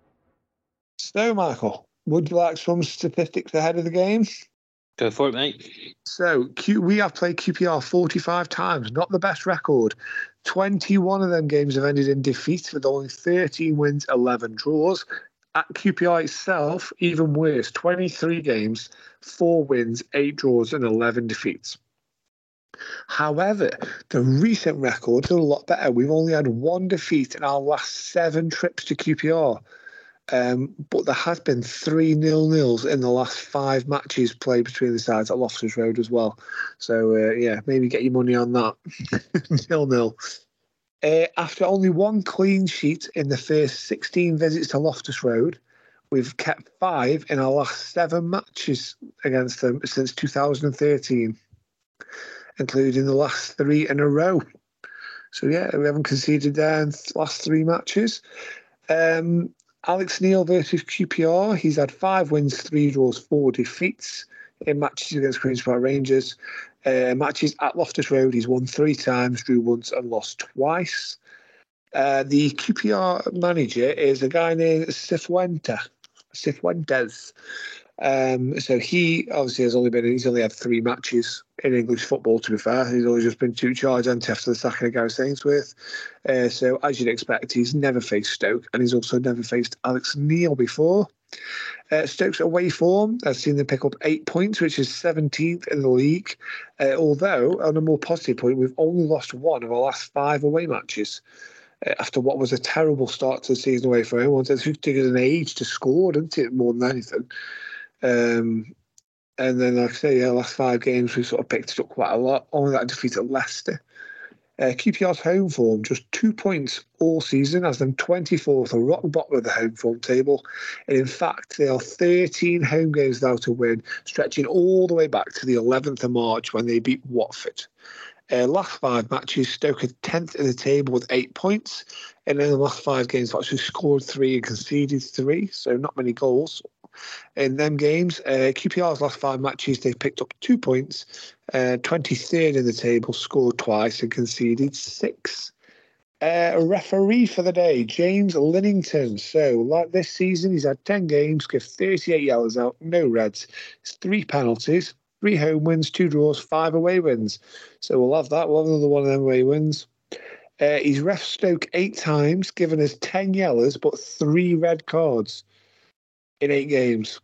So, Michael, would you like some statistics ahead of the game? Go for it, mate. So, Q, we have played Q P R forty-five times, not the best record. twenty-one of them games have ended in defeat with only thirteen wins, eleven draws. At Q P R itself, even worse, twenty-three games, four wins, eight draws and eleven defeats. However, the recent records are a lot better. We've only had one defeat in our last seven trips to Q P R. Um, but there has been three nil-nils in the last five matches played between the sides at Loftus Road as well. So, uh, yeah, maybe get your money on that. nil-nil. Uh, after only one clean sheet in the first sixteen visits to Loftus Road, we've kept five in our last seven matches against them since two thousand thirteen, including the last three in a row. So, yeah, we haven't conceded there in the last three matches. Um, Alex Neil versus Q P R. He's had five wins, three draws, four defeats in matches against Queen's Park Rangers. Uh, matches at Loftus Road, he's won three times, drew once and lost twice. Uh, the Q P R manager is a guy named Cifuentes. Cifuentes. Um, so he obviously has only been, he's only had three matches in English football, to be fair. He's always just been two charge anti after the sacking of Gareth Ainsworth. Uh, so as you'd expect, he's never faced Stoke and he's also never faced Alex Neil before. Uh, Stoke's away form, I've seen them pick up eight points, which is seventeenth in the league. Uh, although, on a more positive point, we've only lost one of our last five away matches. Uh, after what was a terrible start to the season away from home. It took us an age to score, didn't it, more than anything? Um, and then, like I say, yeah, last five games we've sort of picked it up quite a lot. Only that defeat at Leicester. Uh, Q P R's home form, just two points all season, as them twenty-fourth, a rock bottom of the home form table. And in fact, they are thirteen home games without a win, stretching all the way back to the eleventh of March when they beat Watford. Uh, last five matches, Stoke are tenth in the table with eight points. And in the last five games, they've actually scored three and conceded three, so not many goals in them games. Uh, Q P R's last five matches, they've picked up two points, uh, twenty-third in the table, scored twice and conceded six. Uh, a referee for the day, James Linnington. So, like this season, he's had ten games, give thirty-eight yellows out, no reds. It's three penalties, three home wins, two draws, five away wins. So we'll have that. We'll have another one of them away wins. Uh, he's ref Stoke eight times, given us ten yellows, but three red cards in eight games.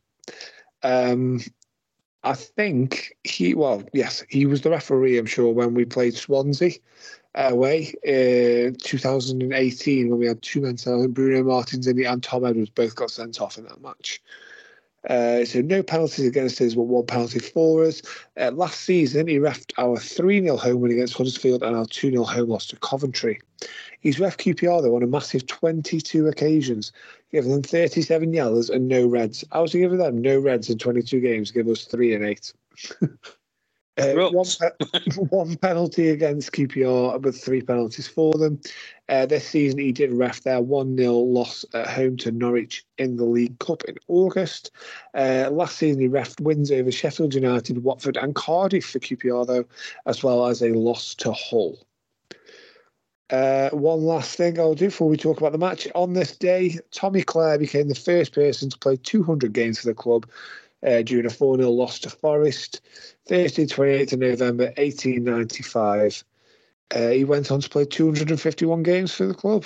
Um, I think he, well, yes, he was the referee, I'm sure, when we played Swansea away in two thousand eighteen when we had two men sent off. Bruno Martins and Tom Edwards both got sent off in that match. Uh, so no penalties against us, but one penalty for us. Uh, last season, he refed our three nil home win against Huddersfield and our two nil home loss to Coventry. He's ref Q P R, though, on a massive twenty-two occasions, giving them thirty-seven yellows and no reds. I was giving them no reds in twenty-two games, give us three and eight. Uh, one, pe- one penalty against Q P R, but three penalties for them. Uh, this season, he did ref their one nil loss at home to Norwich in the League Cup in August. Uh, last season, he refed wins over Sheffield United, Watford and Cardiff for Q P R, though, as well as a loss to Hull. Uh, one last thing I'll do before we talk about the match. On this day, Tommy Clare became the first person to play two hundred games for the club, Uh, during a four nil loss to Forest, Thursday, twenty-eighth of November, eighteen ninety-five. Uh, he went on to play two hundred fifty-one games for the club.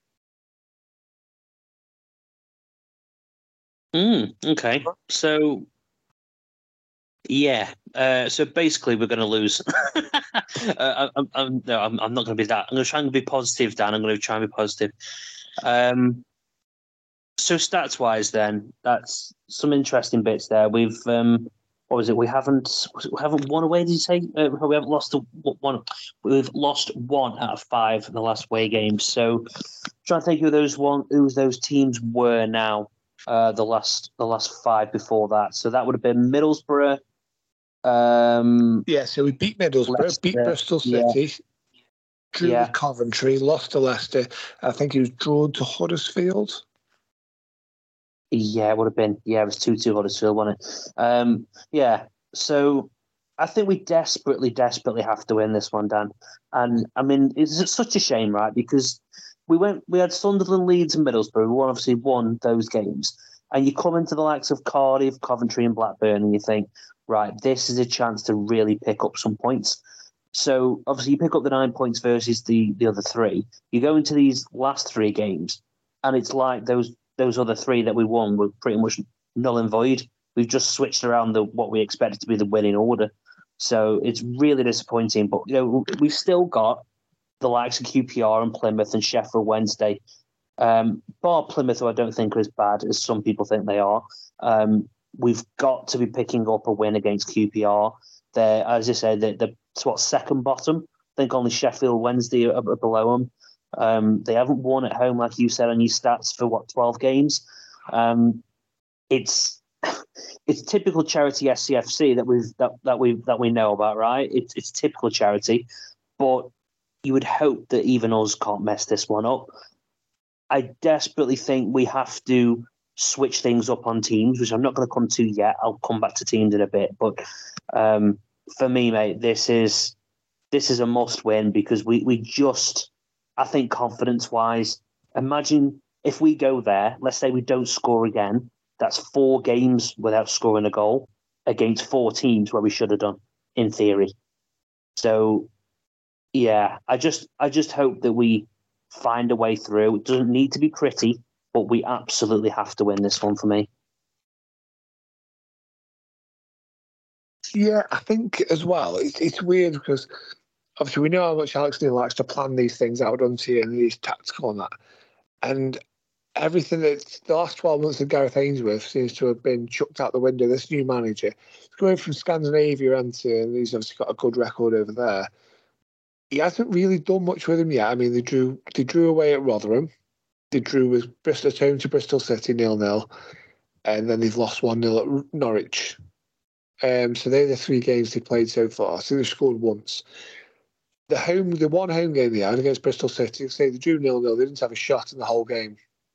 Mm, okay, so yeah, uh, so basically we're going to lose. uh, I'm, I'm, no, I'm, I'm not going to be that. I'm going to try and be positive, Dan. I'm going to try and be positive. Um, So stats-wise, then that's some interesting bits there. We've um, what was it? We haven't we haven't won away. Did you say uh, we haven't lost a, one? We've lost one out of five in the last away games. So trying to think who those one who those teams were now. Uh, the last the last five before that. So that would have been Middlesbrough. Um, yeah, so we beat Middlesbrough, Leicester, beat Bristol City, yeah. drew yeah. with Coventry, lost to Leicester. I think he was drawn to Huddersfield. Yeah, it would have been. Yeah, it was two two Huddersfield, wasn't it? Um, yeah, so I think we desperately, desperately have to win this one, Dan. And, I mean, it's such a shame, right? Because we went, we had Sunderland, Leeds and Middlesbrough. We obviously won those games. And you come into the likes of Cardiff, Coventry and Blackburn and you think, right, this is a chance to really pick up some points. So, obviously, you pick up the nine points versus the, the other three. You go into these last three games and it's like those those other three that we won were pretty much null and void. We've just switched around the what we expected to be the winning order. So it's really disappointing. But, you know, we've still got the likes of Q P R and Plymouth and Sheffield Wednesday. Um, bar Plymouth, who I don't think are as bad as some people think they are. Um, we've got to be picking up a win against Q P R. They're, as I said, they're, they're what, second bottom. I think only Sheffield Wednesday are, are below them. Um, they haven't won at home, like you said on your stats, for what, twelve games. Um, it's it's typical charity S C F C that we've that, that we that we know about, right? It's it's typical charity, but you would hope that even us can't mess this one up. I desperately think we have to switch things up on teams, which I'm not going to come to yet. I'll come back to teams in a bit, but um, for me, mate, this is this is a must win because we we just. I think confidence-wise, imagine if we go there, let's say we don't score again, that's four games without scoring a goal against four teams where we should have done, in theory. So, yeah, I just I just hope that we find a way through. It doesn't need to be pretty, but we absolutely have to win this one for me. Yeah, I think as well, it's, it's weird because obviously we know how much Alex Neil likes to plan these things out, doesn't he, and he's tactical and that. And everything that the last twelve months of Gareth Ainsworth seems to have been chucked out the window. This new manager, going from Scandinavia and he's obviously got a good record over there. He hasn't really done much with him yet. I mean, they drew they drew away at Rotherham. They drew with Bristol home to Bristol City nil nil, and then they've lost one nil at Norwich. Um, so they're the three games they played so far. So they've scored once. The home, the one home game they had against Bristol City, say they drew nil nil. They didn't have a shot in the whole game,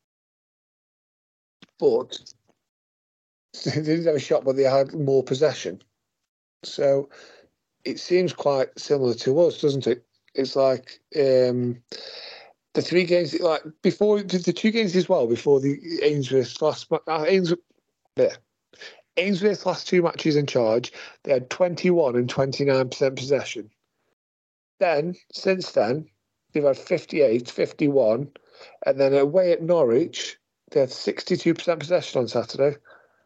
but they didn't have a shot, but they had more possession. So it seems quite similar to us, doesn't it? It's like um, the three games, like before the two games as well. Before the Ainsworth's last, uh, Ainsworth, yeah. Ainsworth's last two matches in charge, they had twenty-one and twenty-nine percent possession. Then, since then, they've had fifty-eight, fifty-one, and then away at Norwich, they had sixty-two percent possession on Saturday.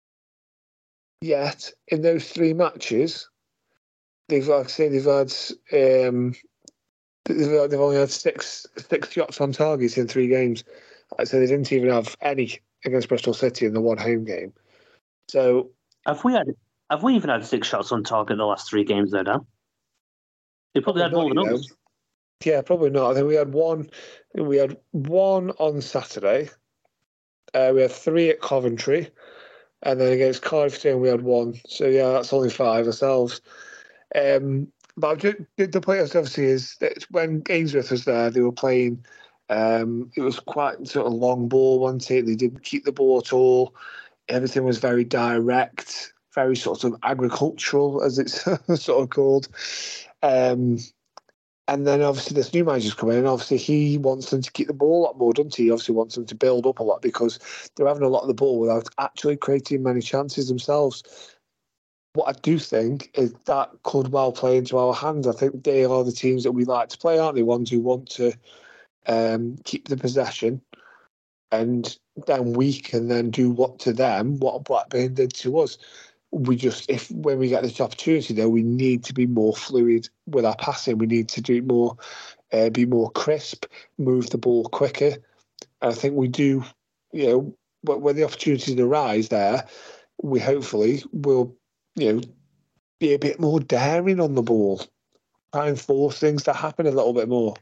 Yet, in those three matches, they've, like I say, they've had, um, they've, they've only had six six shots on target in three games. So they didn't even have any against Bristol City in the one home game. So have we had have we even had six shots on target in the last three games though, Dan? We probably had more than us. Yeah, probably not. I think we had one. We had one on Saturday. Uh, we had three at Coventry, and then against Cardiff Town we had one. So yeah, that's only five ourselves. Um, but just, the point obviously is that when Ainsworth was there, they were playing. Um, it was quite sort of long ball, wasn't it? They didn't keep the ball at all. Everything was very direct, very sort of agricultural, as it's sort of called. Um, and then obviously this new manager's come in, and obviously he wants them to keep the ball a lot more, doesn't he? He obviously wants them to build up a lot because they're having a lot of the ball without actually creating many chances themselves. What I do think is that could well play into our hands. I think they are the teams that we like to play, aren't they? Ones who want to um, keep the possession, and then we can then do what to them, what Blackburn did to us. We just, if when we get this opportunity, though, we need to be more fluid with our passing. We need to do more, uh, be more crisp, move the ball quicker. And I think we do, you know, when the opportunities arise there, we hopefully will, you know, be a bit more daring on the ball, try and force things to happen a little bit more.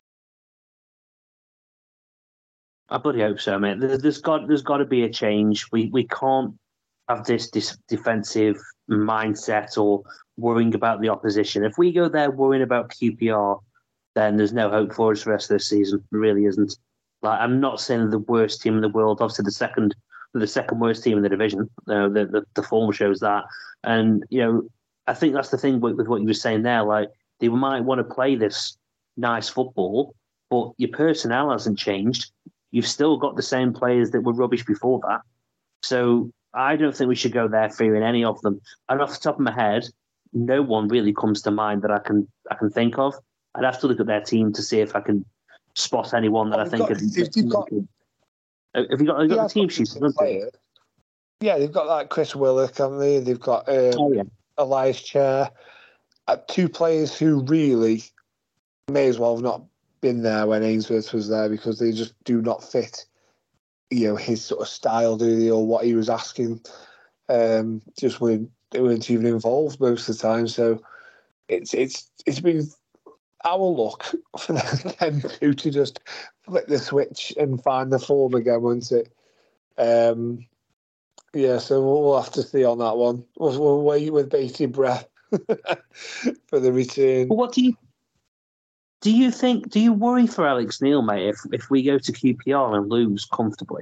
I bloody hope so, mate. There's got there's got to be a change. We we can't have this, this defensive mindset or worrying about the opposition. If we go there worrying about Q P R, then there's no hope for us the rest of this season. There really isn't. Like, I'm not saying the worst team in the world. Obviously, the second the second worst team in the division. Uh, the, the the form shows that. And you know, I think that's the thing with, with what you were saying there. Like, they might want to play this nice football, but your personnel hasn't changed. You've still got the same players that were rubbish before that. So I don't think we should go there fearing any of them. And off the top of my head, no one really comes to mind that I can I can think of. I'd have to look at their team to see if I can spot anyone that oh, I think. Got, could, you've got, have you got, have you got the team sheets? Yeah, they've got like Chris Willock, haven't they? They've got um, oh, yeah. Elias Chair. Uh, two players who really may as well have not been there when Ainsworth was there because they just do not fit, you know, his sort of style, do they, or what he was asking. Um, just weren't, they weren't even involved most of the time. So it's it's it's been our luck for them two to just flip the switch and find the form again, won't it? Um, yeah, so we'll have to see on that one. We'll, we'll wait with bated breath for the return. Well, what do you do? You think? Do you worry for Alex Neil, mate? If if we go to Q P R and lose comfortably?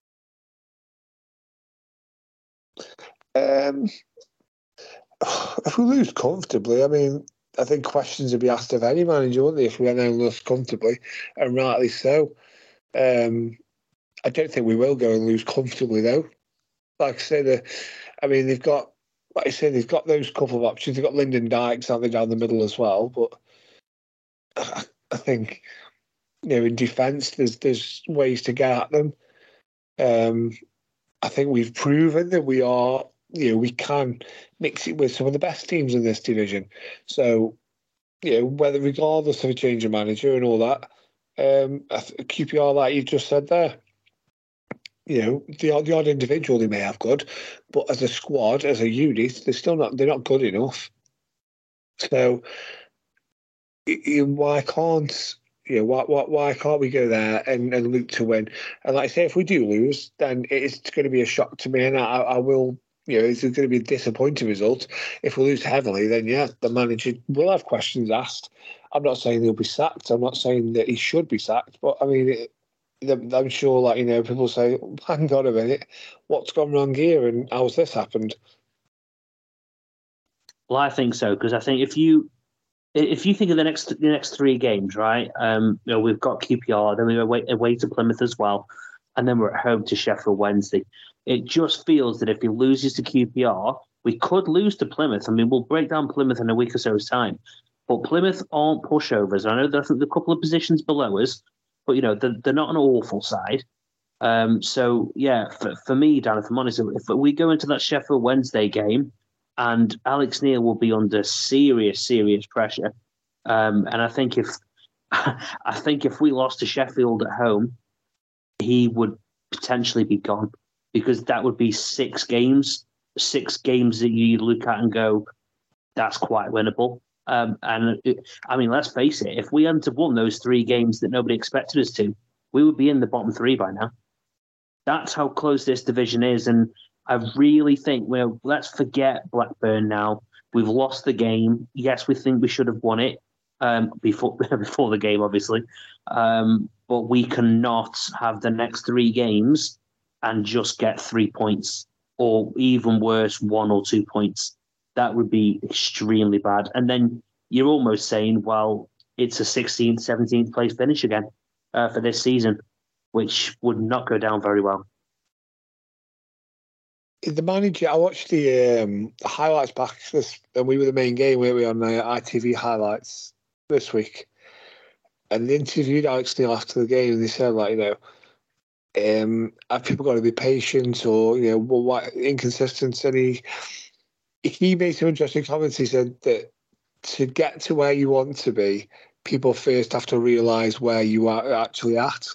Um, if we lose comfortably, I mean, I think questions would be asked of any manager, wouldn't they, if we went and lose comfortably, and rightly so. Um, I don't think we will go and lose comfortably, though. Like I say, the, I mean, they've got, like I say, they've got those couple of options. They've got Lyndon Dykes, haven't they, down the middle as well. But I, I think, you know, in defence, there's there's ways to get at them. Um, I think we've proven that we are, you know, we can mix it with some of the best teams in this division. So, you know, whether regardless of a change of manager and all that, um, Q P R, like you've just said there, you know, the, the odd individual they may have good, but as a squad, as a unit, they're still not, they're not good enough. So, you, why can't, you know, why, why, why can't we go there and, and look to win? And like I say, if we do lose, then it's going to be a shock to me, and I, I will, you know, it's going to be a disappointing result. If we lose heavily, then yeah, the manager will have questions asked. I'm not saying he'll be sacked. I'm not saying that he should be sacked, but I mean, it, I'm sure, like, you know, people say, hang on a minute, what's gone wrong here and how's this happened? Well, I think so, because I think if you if you think of the next the next three games, right, um, you know, we've got Q P R, then we're away, away to Plymouth as well, and then we're at home to Sheffield Wednesday. It just feels that if he loses to Q P R, we could lose to Plymouth. I mean, we'll break down Plymouth in a week or so's time, but Plymouth aren't pushovers. I know there's a couple of positions below us, but, you know, they're, they're not an awful side. Um, so, yeah, for, for me, Dan, if I'm honest, if we go into that Sheffield Wednesday game and Alex Neil will be under serious, serious pressure. Um, and I think if I think if we lost to Sheffield at home, he would potentially be gone. because that would be six games, six games that you look at and go, that's quite winnable. Um, and it, I mean, let's face it, if we hadn't have won those three games that nobody expected us to, we would be in the bottom three by now. That's how close this division is. And I really think, well, let's forget Blackburn now. We've lost the game. Yes, we think we should have won it um, before before the game, obviously. Um, but we cannot have the next three games and just get three points, or even worse, one or two points. That would be extremely bad. And then you're almost saying, well, it's a sixteenth, seventeenth place finish again uh, for this season, which would not go down very well. The manager, I watched the, um, the highlights back this, and we were the main game, weren't we, on the I T V highlights this week. And they interviewed Alex Neil after the game, and they said, like, you know, um, have people got to be patient, or, you know, well, what inconsistent? And he, he made some interesting comments. He said that to get to where you want to be, people first have to realise where you are actually at.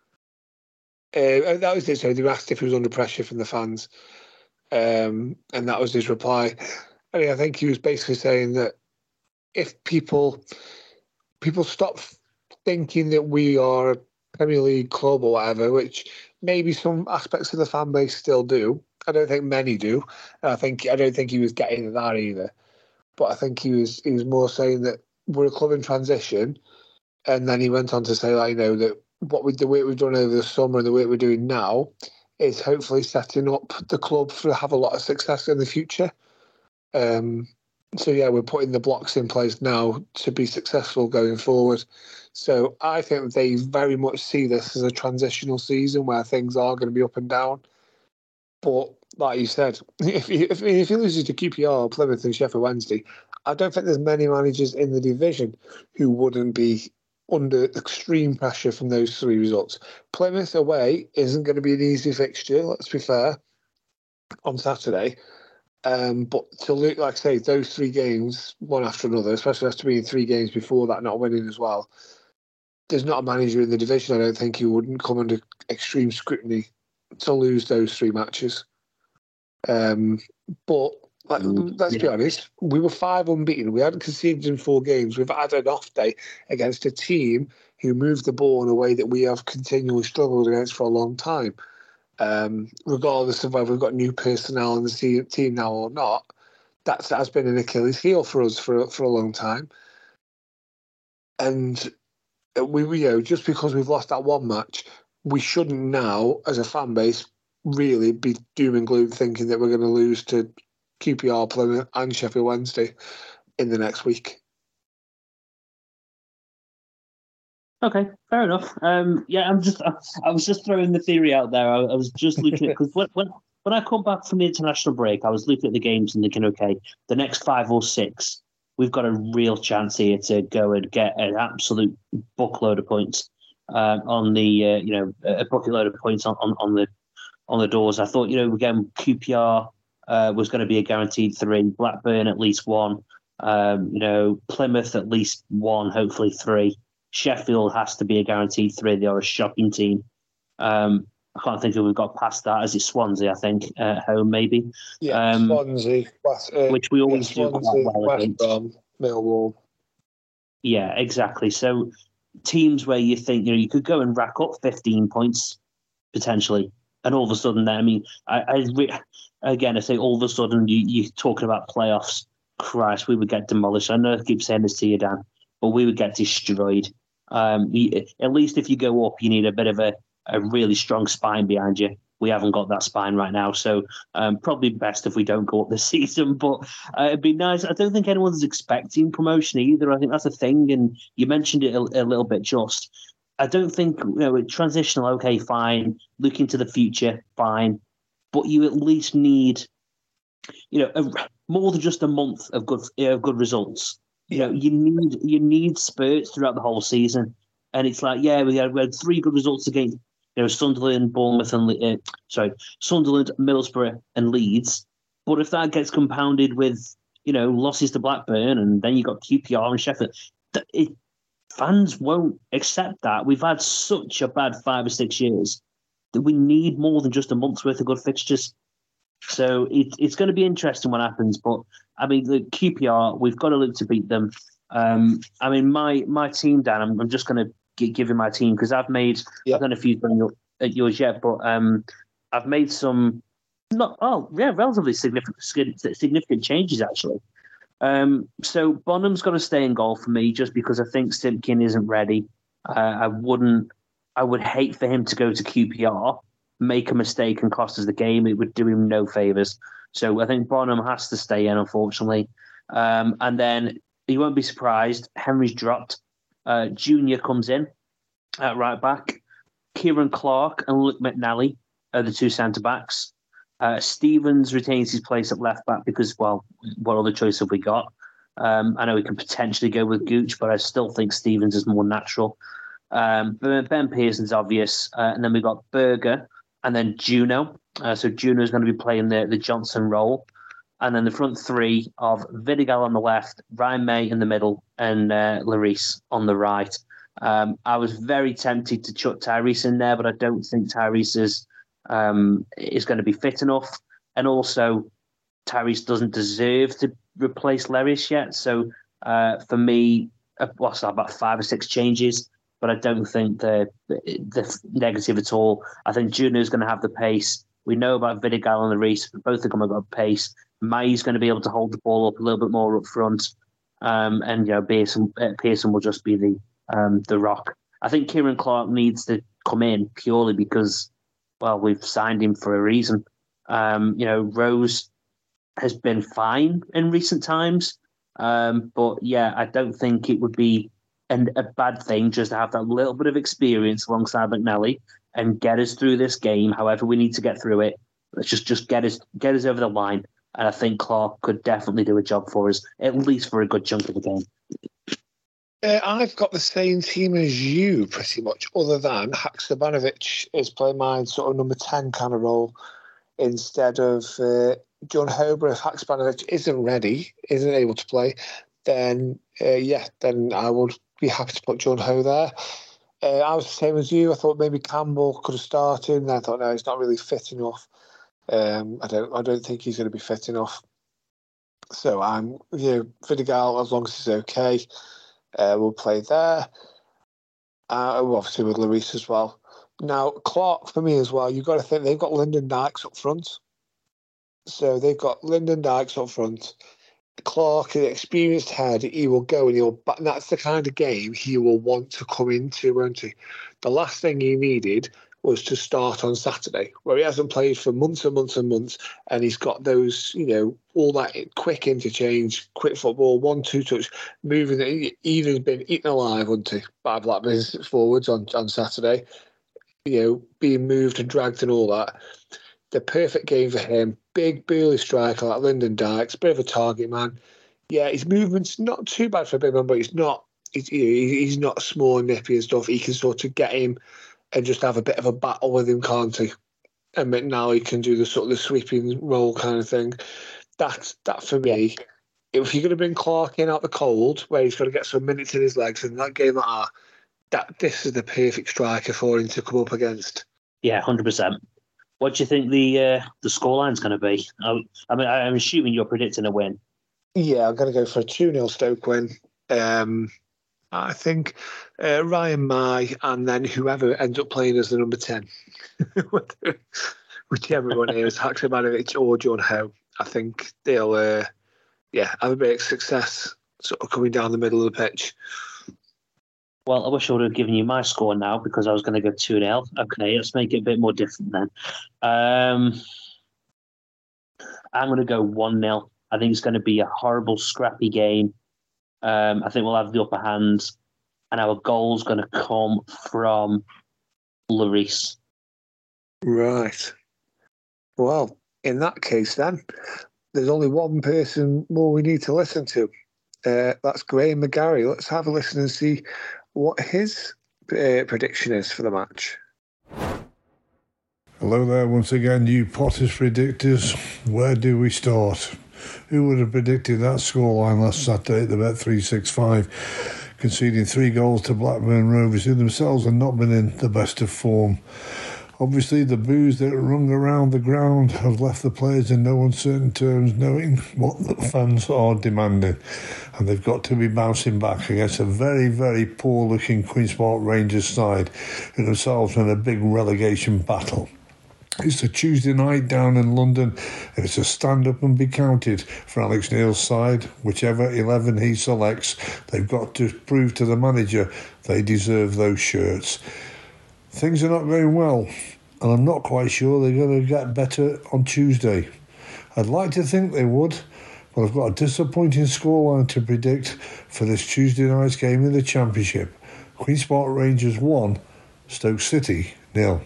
Uh, and that was it. So they were asked if he was under pressure from the fans. Um, and that was his reply. I mean, I think he was basically saying that if people people stop thinking that we are a Premier League club or whatever, which maybe some aspects of the fan base still do. I don't think many do. And I think I don't think he was getting at that either. But I think he was he was more saying that we're a club in transition. And then he went on to say, like, you know, that what we the work we've done over the summer and the work we're doing now is hopefully setting up the club for have a lot of success in the future. Um, so, yeah, we're putting the blocks in place now to be successful going forward. So I think they very much see this as a transitional season where things are going to be up and down. But like you said, if you, if, if you lose to Q P R, Plymouth and Sheffield Wednesday, I don't think there's many managers in the division who wouldn't be under extreme pressure from those three results. Plymouth away isn't going to be an easy fixture, let's be fair, on Saturday. Um, but to look, like I say, those three games, one after another, especially after being three games before that, not winning as well, there's not a manager in the division, I don't think, who wouldn't come under extreme scrutiny to lose those three matches. Um, but like, let's be honest, we were five unbeaten. We hadn't conceded in four games. We've had an off day against a team who moved the ball in a way that we have continually struggled against for a long time. Um, regardless of whether we've got new personnel in the team now or not, that's that has been an Achilles heel for us for for a long time. And we, we, you know, just because we've lost that one match, we shouldn't now, as a fan base, really be doom and gloom thinking that we're going to lose to Q P R, Plymouth and Sheffield Wednesday in the next week. Okay, fair enough. Um, yeah, I'm just, I, I was just throwing the theory out there. I, I was just looking at, because when, when when I come back from the international break, I was looking at the games and thinking, okay, the next five or six, we've got a real chance here to go and get an absolute buckload of points um, on the, uh, you know, a buckload of points on, on, on the on the doors. I thought, you know, again, Q P R uh, was going to be a guaranteed three, Blackburn at least one, um, you know, Plymouth at least one, hopefully three. Sheffield has to be a guaranteed three. They are a shocking team. Um, I can't think if we've got past that. Is it Swansea, I think, at uh, home maybe? Yeah, um, Swansea. West, uh, which we always yeah, do quite well West against. Brom, Millwall. Yeah, exactly. So teams where you think, you know, you could go and rack up fifteen points potentially, and all of a sudden, I mean, I, I re- again, I say all of a sudden you, you're talking about playoffs. Christ, we would get demolished. I know I keep saying this to you, Dan, but we would get destroyed. Um, you, at least if you go up, you need a bit of a, a really strong spine behind you. We haven't got that spine right now, so um, probably best if we don't go up this season. But uh, it'd be nice. I don't think anyone's expecting promotion either. I think that's a thing, and you mentioned it a, a little bit. Just, I don't think, you know, transitional. Okay, fine. Looking to the future, fine. But you at least need, you know, a, more than just a month of good of good results. You know, you need you need spurts throughout the whole season, and it's like, yeah, we had, we had three good results against, you know, Sunderland, Bournemouth, and uh, sorry, Sunderland, Middlesbrough, and Leeds. But if that gets compounded with, you know, losses to Blackburn, and then you got Q P R and Sheffield, it, fans won't accept that. We've had such a bad five or six years we need more than just a month's worth of good fixtures. So it, it's going to be interesting what happens. But I mean, the Q P R, we've got to look to beat them. Um, I mean, my my team, Dan, I'm, I'm just going to give you my team because I've made, yep. I don't know if you've done your, yours yet, but um, I've made some, not oh yeah, relatively significant significant changes actually. Um, so Bonham's got to stay in goal for me just because I think Simpkin isn't ready. Uh, I wouldn't. I would hate for him to go to Q P R, make a mistake and cost us the game. It would do him no favours. So I think Bonham has to stay in, unfortunately. Um, and then you won't be surprised, Henry's dropped. Uh, Junior comes in at right back. Kieran Clark and Luke McNally are the two centre-backs. Uh, Stevens retains his place at left back because, well, what other choice have we got? Um, I know we can potentially go with Gooch, but I still think Stevens is more natural. Um, Ben Pearson's obvious, uh, and then we've got Berger, and then Juno. Uh, so Juno is going to be playing the, the Johnson role, and then the front three of Vidigal on the left, Ryan May in the middle, and uh, Lloris on the right. Um, I was very tempted to chuck Tyrese in there, but I don't think Tyrese is um, is going to be fit enough, and also Tyrese doesn't deserve to replace Lloris yet. So uh, for me, uh, what's that, about five or six changes. But I don't think they're, they're negative at all. I think Juno's going to have the pace. We know about Vidigal and Lloris. Both of them have got pace. May's going to be able to hold the ball up a little bit more up front. Um, and, you know, Pearson, uh, Pearson will just be the um, the rock. I think Kieran Clark needs to come in purely because, well, we've signed him for a reason. Um, you know, Rose has been fine in recent times. Um, but, yeah, I don't think it would be and a bad thing just to have that little bit of experience alongside McNally and get us through this game, however we need to get through it. Let's just, just get us get us over the line. And I think Clark could definitely do a job for us, at least for a good chunk of the game. Uh, I've got the same team as you, pretty much, other than Haksabanovic is playing my sort of number ten kind of role instead of uh, John Hober. If Haksabanovic isn't ready, isn't able to play, then, uh, yeah, then I would be happy to put John Ho there. Uh, I was the same as you. I thought maybe Campbell could have started, and I thought, no, he's not really fit enough. Um, I don't I don't think he's going to be fit enough. So I'm, you know, Vidigal, as long as he's okay, uh, we'll play there. Uh, obviously with Lloris as well. Now, Clark, for me as well, you've got to think they've got Lyndon Dykes up front. So they've got Lyndon Dykes up front. Clark, an experienced head, he will go and he'll. But that's the kind of game he will want to come into, won't he? The last thing he needed was to start on Saturday, where he hasn't played for months and months and months, and he's got those, you know, all that quick interchange, quick football, one two touch, moving. He's been eaten alive, hasn't he, by Blackburn's forwards on on Saturday. You know, being moved and dragged and all that. The perfect game for him. Big, burly striker like Lyndon Dykes, bit of a target man. Yeah, his movement's not too bad for a big man, but he's not he's, he's not small and nippy and stuff. He can sort of get him and just have a bit of a battle with him, can't he? And McNally can do the sort of the sweeping role kind of thing. That, that for me, if you're going to bring Clark in out the cold, where he's got to get some minutes in his legs in that game like that, that this is the perfect striker for him to come up against. Yeah, one hundred percent. What do you think the uh, the scoreline's going to be? I, I mean, I'm assuming you're predicting a win. Yeah, I'm going to go for a two nil Stoke win. Um, I think uh, Ryan May and then whoever ends up playing as the number ten. Whichever one is, Haksabanovic or John Ho. I think they'll, uh, yeah, have a bit of success sort of coming down the middle of the pitch. Well, I wish I would have given you my score now because I was going to go two nil. Okay, let's make it a bit more different then. Um, I'm going to go one nil. I think it's going to be a horrible, scrappy game. Um, I think we'll have the upper hand, and our goal's going to come from Lloris. Right. Well, in that case then, there's only one person more we need to listen to. Uh, that's Graham McGarry. Let's have a listen and see what his uh, prediction is for the match. Hello there once again, you Potters predictors. Where do we start? Who would have predicted that scoreline last Saturday at the Bet three sixty-five, conceding three goals to Blackburn Rovers, who themselves have not been in the best of form Obviously, the boos that rung around the ground have left the players in no uncertain terms, knowing what the fans are demanding. And they've got to be bouncing back against a very, very poor-looking Queen's Park Rangers side who themselves are in a big relegation battle. It's a Tuesday night down in London, and it's a stand up and be counted for Alex Neil's side. Whichever eleven he selects, they've got to prove to the manager they deserve those shirts. Things are not going well, and I'm not quite sure they're going to get better on Tuesday. I'd like to think they would, but I've got a disappointing scoreline to predict for this Tuesday night's game in the Championship. Queen's Park Rangers one, Stoke City nil.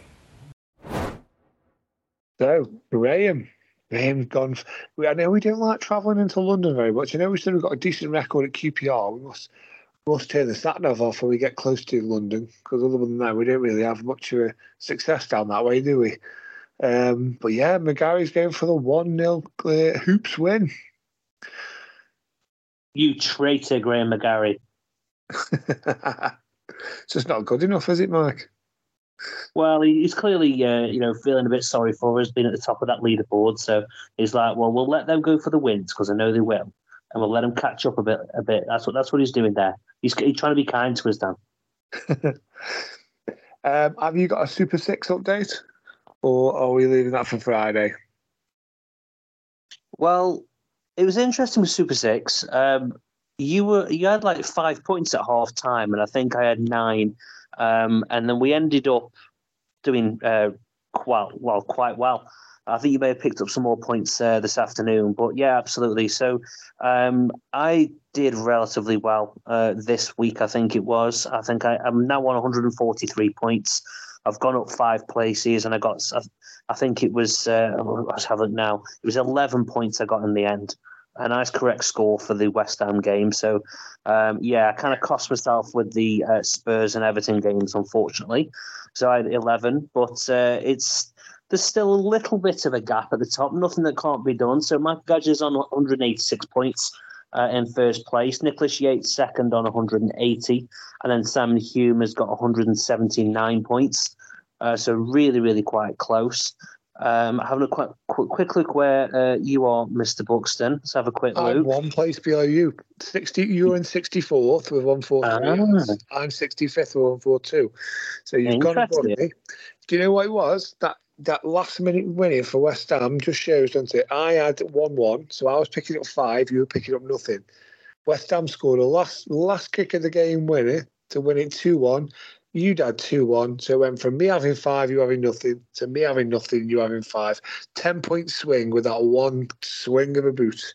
So, Graham. Graham's gone. I know we don't like travelling into London very much. I know we said we've got a decent record at Q P R. We must, we must turn the sat nav off when we get close to London, because other than that, we don't really have much of a success down that way, do we? Um, but yeah, McGarry's going for the one nil uh, Hoops win. You traitor, Graham McGarry. It's just not good enough, is it, Mike? Well, he's clearly, uh, you know, feeling a bit sorry for us, being at the top of that leaderboard. So he's like, "Well, we'll let them go for the wins because I know they will, and we'll let them catch up a bit. A bit. That's what that's what he's doing there. He's, he's trying to be kind to us, Dan." um, have you got a Super Six update, or are we leaving that for Friday? Well, it was interesting with Super Six. Um, you were you had like five points at half time, and I think I had nine. Um, and then we ended up doing uh, quite well, quite well. I think you may have picked up some more points uh, this afternoon, but yeah, absolutely. So um, I did relatively well uh, this week. I think it was. I think I, I'm now on one hundred forty-three points. I've gone up five places, and I got. I, I think it was. Uh, let's have it now. It was eleven points I got in the end. A nice correct score for the West Ham game. So, um, yeah, I kind of cost myself with the uh, Spurs and Everton games, unfortunately. So I had eleven, but uh, it's there's still a little bit of a gap at the top. Nothing that can't be done. So Michael Gadget's on one hundred eighty-six points uh, in first place. Nicholas Yates second on one hundred eighty. And then Sam Hume has got one hundred seventy-nine points. Uh, so really, really quite close. Um, having a quick, quick, quick look where uh, you are, Mister Buxton. Let's have a quick look. I'm one place below you. sixty, you're in sixty-fourth with one forty-three. Ah. I'm sixty-fifth with one forty-two. So you've gone above me. Do you know what it was? That that last minute winning for West Ham just shows, doesn't it? I had one one, so I was picking up five, you were picking up nothing. West Ham scored a last last kick of the game winner to win it two one. You'd had two one, so it went from me having five, you having nothing, to me having nothing, you having five. Ten-point swing with that one swing of a boot.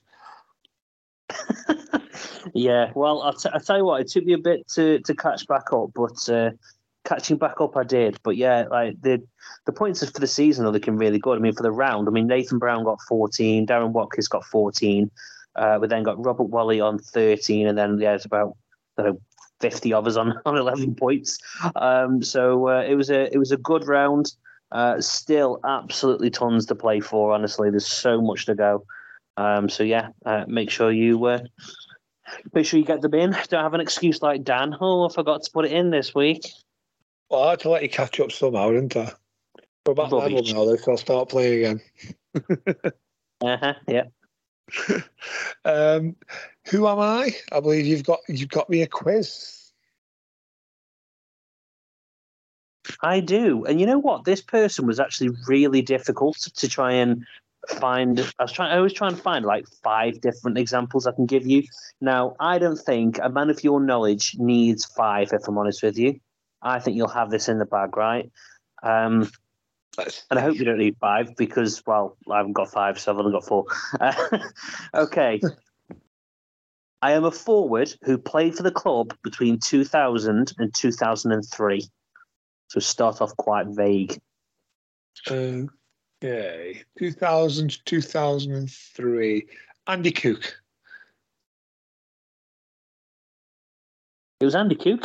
Yeah, well, I'll, t- I'll tell you what, it took me a bit to, to catch back up, but uh, catching back up I did. But yeah, like the the points for the season are looking really good. I mean, for the round, I mean, Nathan Brown got fourteen, Darren Watkins got fourteen, uh, we then got Robert Wally on thirteen, and then yeah, it's about I don't know, fifty of us on, on eleven points. Um, so uh, it was a it was a good round. Uh, still absolutely tons to play for. Honestly, there's so much to go. Um, so yeah, uh, make sure you uh, make sure you get them in. Don't have an excuse like Dan. Oh, I forgot to put it in this week. Well, I had to let you catch up somehow, didn't I? We're back level now, though, so I'll start playing again. uh huh. Yeah. um, who am I? I believe you've got you've got me a quiz. I do, and you know what? This person was actually really difficult to try and find. I was trying. I was trying to find like five different examples I can give you. Now, I don't think a man of your knowledge needs five. If I'm honest with you, I think you'll have this in the bag, right? Um, And I hope you don't need five because, well, I haven't got five, so I've only got four. Uh, okay. I am a forward who played for the club between two thousand and two thousand three. So start off quite vague. Okay. two thousand, two thousand three. Andy Cook. It was Andy Cook.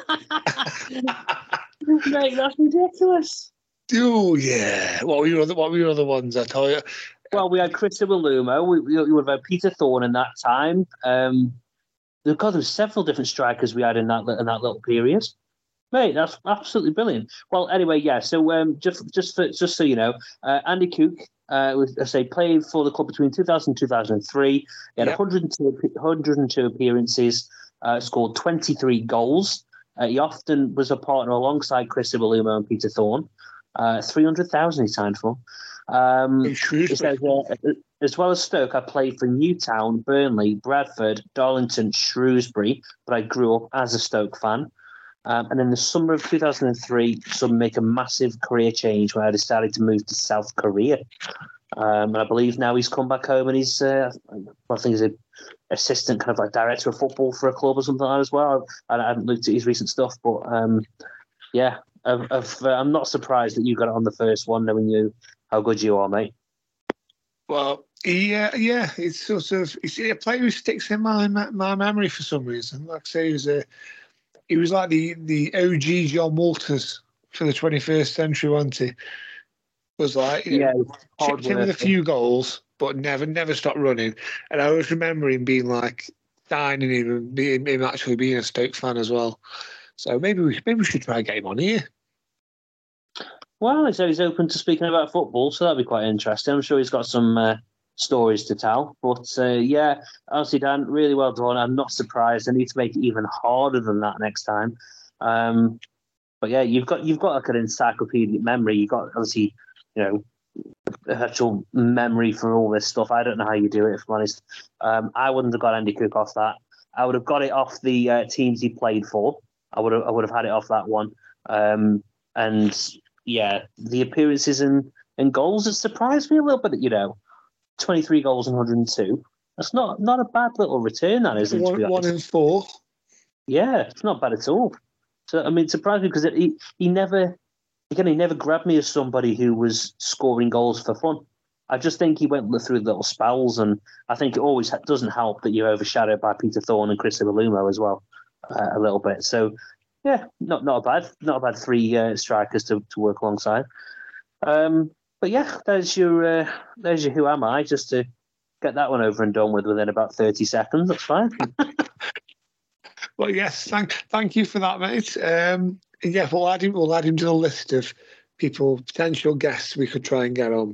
Mate, that's ridiculous. Oh, yeah. What were your other, what were your other ones, I tell you? Well, we had Chris Iwelumo. We, we, we would have had Peter Thorne in that time. Um, God, there were several different strikers we had in that in that little period. Mate, that's absolutely brilliant. Well, anyway, yeah. So um, just just for, just so you know, uh, Andy Cook, uh, was, I say, played for the club between two thousand and two thousand three. He had yep. one hundred two, one hundred two appearances, uh, scored twenty-three goals. Uh, he often was a partner alongside Chris Iwelumo and Peter Thorne. Uh, three hundred thousand he signed for. Um, he says, uh, as well as Stoke, I played for Newtown, Burnley, Bradford, Darlington, Shrewsbury, but I grew up as a Stoke fan. Um, and in the summer of two thousand three, some make a massive career change when I decided to move to South Korea. Um, and I believe now he's come back home and he's, uh, I think he's an assistant kind of like director of football for a club or something like that as well. I, I haven't looked at his recent stuff, but um, yeah, I've, I've, uh, I'm not surprised that you got it on the first one, knowing you how good you are, mate. Well, yeah, yeah, it's sort of it's a player who sticks in my my memory for some reason. Like I say, he was a he was like the the O G John Walters for the twenty-first century, wasn't he? Was like, you yeah, know, chipped in with a few goals, but never never stopped running. And I always remember him being like dining him and being him actually being a Stoke fan as well. So maybe we maybe we should try and get him on here. Well, so he's open to speaking about football, so that'd be quite interesting. I'm sure he's got some uh, stories to tell. But uh, yeah, honestly, Dan, really well done. I'm not surprised. I need to make it even harder than that next time. Um, but yeah, you've got you've got like an encyclopedic memory. You've got obviously, you know, actual memory for all this stuff. I don't know how you do it, if I'm honest. Um, I wouldn't have got Andy Cook off that. I would have got it off the uh, teams he played for. I would have I would have had it off that one. Um, and yeah, the appearances and, and goals have surprised me a little bit. You know, twenty-three goals and one hundred two. That's not not a bad little return, that isn't it? One, one in four. Yeah, it's not bad at all. So I mean, it surprised me because it, he he never again he never grabbed me as somebody who was scoring goals for fun. I just think he went through little spells, and I think it always doesn't help that you're overshadowed by Peter Thorne and Chris Iwelumo as well uh, a little bit. So. Yeah, not not a bad, not a bad three uh, strikers to, to work alongside. Um, but yeah, there's your uh, there's your who am I, just to get that one over and done with within about thirty seconds. That's fine. Well, yes, thank thank you for that, mate. Um, yeah, we'll add him. We'll add him to the list of people, potential guests we could try and get on.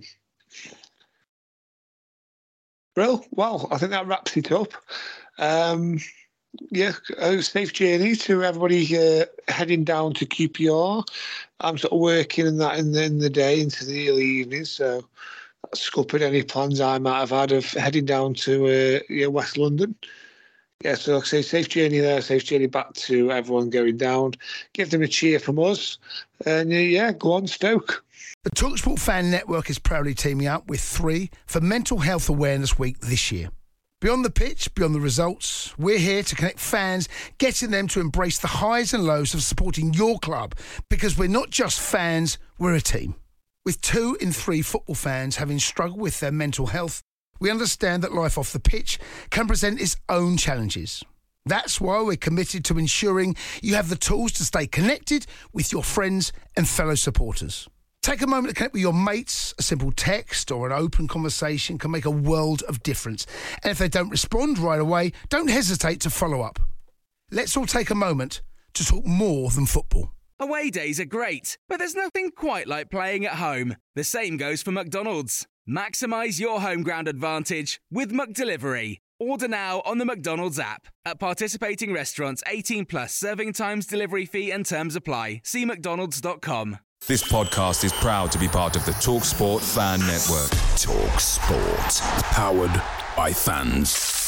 Brill. Well, I think that wraps it up. Um, Yeah, oh, safe journey to everybody uh, heading down to Q P R. I'm sort of working in that in the, in the day into the early evening, so that's scuppered any plans I might have had of heading down to uh, yeah, West London. Yeah, so like I say, safe journey there, safe journey back to everyone going down. Give them a cheer from us, and uh, yeah, go on, Stoke. The TalkSport Fan Network is proudly teaming up with three for Mental Health Awareness Week this year. Beyond the pitch, beyond the results, we're here to connect fans, getting them to embrace the highs and lows of supporting your club, because we're not just fans, we're a team. With two in three football fans having struggled with their mental health, we understand that life off the pitch can present its own challenges. That's why we're committed to ensuring you have the tools to stay connected with your friends and fellow supporters. Take a moment to connect with your mates. A simple text or an open conversation can make a world of difference. And if they don't respond right away, don't hesitate to follow up. Let's all take a moment to talk more than football. Away days are great, but there's nothing quite like playing at home. The same goes for McDonald's. Maximise your home ground advantage with McDelivery. Order now on the McDonald's app. At participating restaurants, eighteen plus, serving times, delivery fee and terms apply. See mcdonalds dot com. This podcast is proud to be part of the TalkSport Fan Network. TalkSport. Powered by fans.